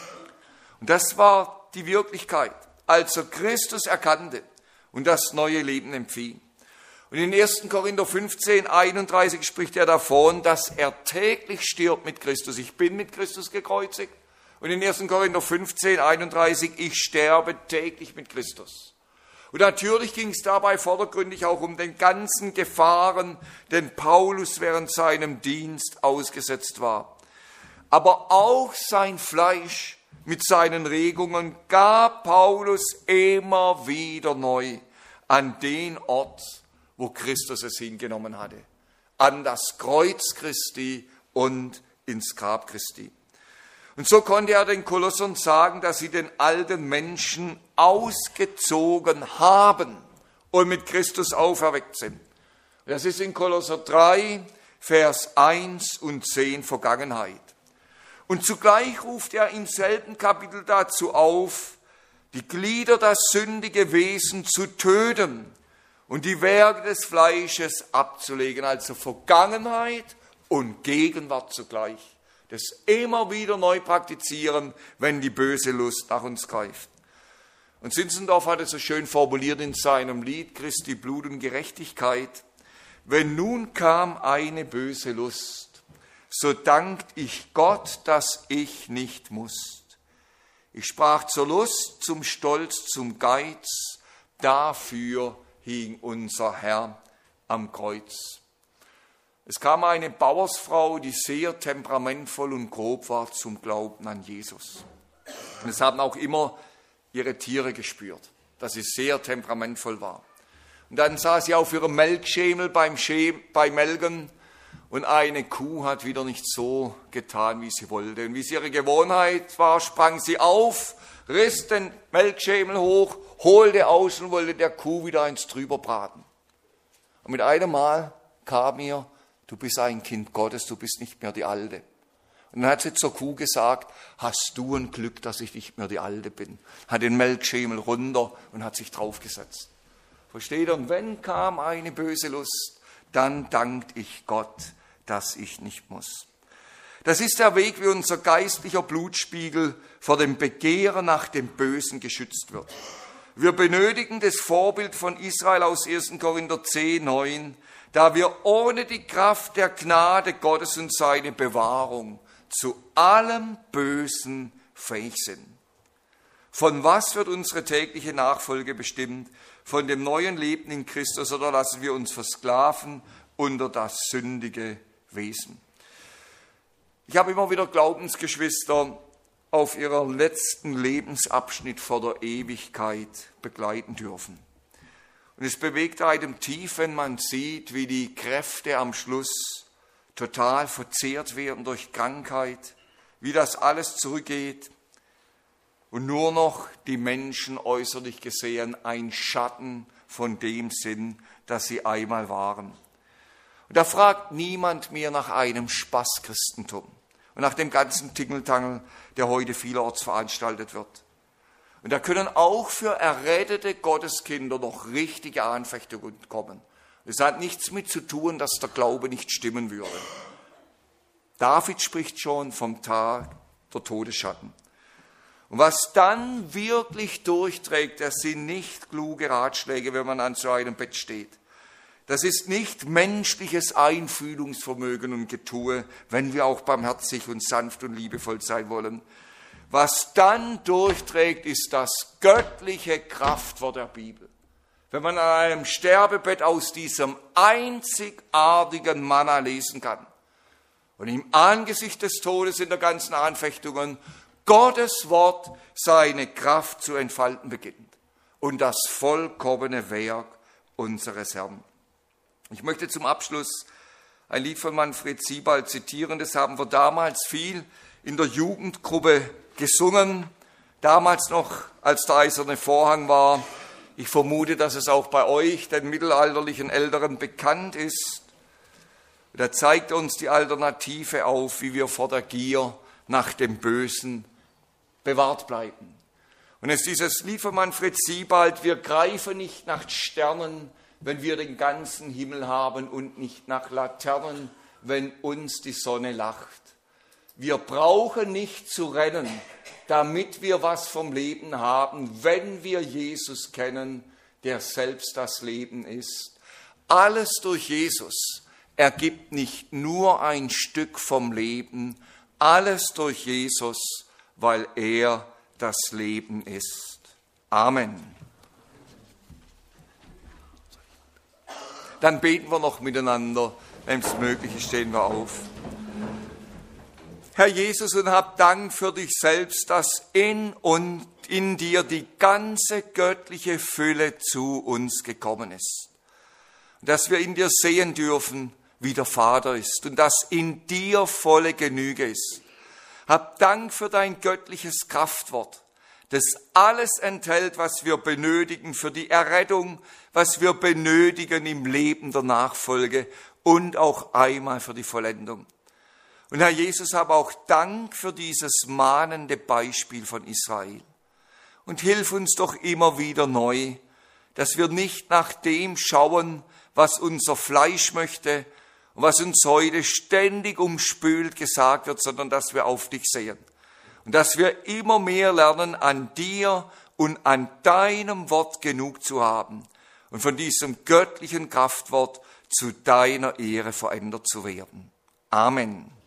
Speaker 1: Und das war die Wirklichkeit, als er Christus erkannte und das neue Leben empfing. Und in ersten Korinther fünfzehn, einunddreißig spricht er davon, dass er täglich stirbt mit Christus. Ich bin mit Christus gekreuzigt. Und in ersten Korinther fünfzehn, einunddreißig, ich sterbe täglich mit Christus. Und natürlich ging es dabei vordergründig auch um den ganzen Gefahren, den Paulus während seinem Dienst ausgesetzt war. Aber auch sein Fleisch mit seinen Regungen gab Paulus immer wieder neu an den Ort, wo Christus es hingenommen hatte, an das Kreuz Christi und ins Grab Christi. Und so konnte er den Kolossern sagen, dass sie den alten Menschen ausgezogen haben und mit Christus auferweckt sind. Das ist in Kolosser drei, Vers eins und zehn Vergangenheit. Und zugleich ruft er im selben Kapitel dazu auf, die Glieder, das sündige Wesen zu töten und die Werke des Fleisches abzulegen, also Vergangenheit und Gegenwart zugleich. Das immer wieder neu praktizieren, wenn die böse Lust nach uns greift. Und Zinzendorf hat es so schön formuliert in seinem Lied Christi Blut und Gerechtigkeit. Wenn nun kam eine böse Lust, so dankt ich Gott, dass ich nicht muss. Ich sprach zur Lust, zum Stolz, zum Geiz, dafür hing unser Herr am Kreuz. Es kam eine Bauersfrau, die sehr temperamentvoll und grob war, zum Glauben an Jesus. Und es haben auch immer ihre Tiere gespürt, dass sie sehr temperamentvoll war. Und dann saß sie auf ihrem Melkschemel beim, Schem, beim Melken und eine Kuh hat wieder nicht so getan, wie sie wollte. Und wie es ihre Gewohnheit war, sprang sie auf, riss den Melkschemel hoch, holte aus und wollte der Kuh wieder eins drüber braten. Und mit einem Mal kam ihr: Du bist ein Kind Gottes, du bist nicht mehr die Alte. Und dann hat sie zur Kuh gesagt: Hast du ein Glück, dass ich nicht mehr die Alte bin? Hat den Melkschemel runter und hat sich draufgesetzt. Versteht ihr? Und wenn kam eine böse Lust, dann dankt ich Gott, dass ich nicht muss. Das ist der Weg, wie unser geistlicher Blutspiegel vor dem Begehren nach dem Bösen geschützt wird. Wir benötigen das Vorbild von Israel aus ersten Korinther zehn, neun, da wir ohne die Kraft der Gnade Gottes und seine Bewahrung zu allem Bösen fähig sind. Von was wird unsere tägliche Nachfolge bestimmt? Von dem neuen Leben in Christus, oder lassen wir uns versklaven unter das sündige Wesen? Ich habe immer wieder Glaubensgeschwister auf ihrer letzten Lebensabschnitt vor der Ewigkeit begleiten dürfen. Und es bewegt einem tief, wenn man sieht, wie die Kräfte am Schluss total verzehrt werden durch Krankheit, wie das alles zurückgeht und nur noch die Menschen äußerlich gesehen ein Schatten von dem sind, das sie einmal waren. Und da fragt niemand mehr nach einem Spaßchristentum und nach dem ganzen Tingeltangel, der heute vielerorts veranstaltet wird. Und da können auch für errettete Gotteskinder noch richtige Anfechtungen kommen. Es hat nichts mit zu tun, dass der Glaube nicht stimmen würde. David spricht schon vom Tag der Todesschatten. Und was dann wirklich durchträgt, das sind nicht kluge Ratschläge, wenn man an so einem Bett steht. Das ist nicht menschliches Einfühlungsvermögen und Getue, wenn wir auch barmherzig und sanft und liebevoll sein wollen. Was dann durchträgt, ist das göttliche Kraftwort der Bibel. Wenn man an einem Sterbebett aus diesem einzigartigen Manna lesen kann und im Angesicht des Todes in der ganzen Anfechtungen Gottes Wort seine Kraft zu entfalten beginnt und das vollkommene Werk unseres Herrn. Ich möchte zum Abschluss ein Lied von Manfred Siebald zitieren, das haben wir damals viel in der Jugendgruppe gesungen, damals noch, als der eiserne Vorhang war. Ich vermute, dass es auch bei euch, den mittelalterlichen Älteren, bekannt ist. Da zeigt uns die Alternative auf, wie wir vor der Gier nach dem Bösen bewahrt bleiben. Und es ist dieses Lied von Manfred Siebald: Wir greifen nicht nach Sternen, wenn wir den ganzen Himmel haben, und nicht nach Laternen, wenn uns die Sonne lacht. Wir brauchen nicht zu rennen, damit wir was vom Leben haben, wenn wir Jesus kennen, der selbst das Leben ist. Alles durch Jesus ergibt nicht nur ein Stück vom Leben, alles durch Jesus, weil er das Leben ist. Amen. Dann beten wir noch miteinander, wenn es möglich ist, stehen wir auf. Herr Jesus, und hab Dank für dich selbst, dass in und in dir die ganze göttliche Fülle zu uns gekommen ist. Und dass wir in dir sehen dürfen, wie der Vater ist, und dass in dir volle Genüge ist. Hab Dank für dein göttliches Kraftwort, das alles enthält, was wir benötigen für die Errettung, was wir benötigen im Leben der Nachfolge und auch einmal für die Vollendung. Und Herr Jesus, hab auch Dank für dieses mahnende Beispiel von Israel. Und hilf uns doch immer wieder neu, dass wir nicht nach dem schauen, was unser Fleisch möchte und was uns heute ständig umspült gesagt wird, sondern dass wir auf dich sehen. Und dass wir immer mehr lernen, an dir und an deinem Wort genug zu haben und von diesem göttlichen Kraftwort zu deiner Ehre verändert zu werden. Amen.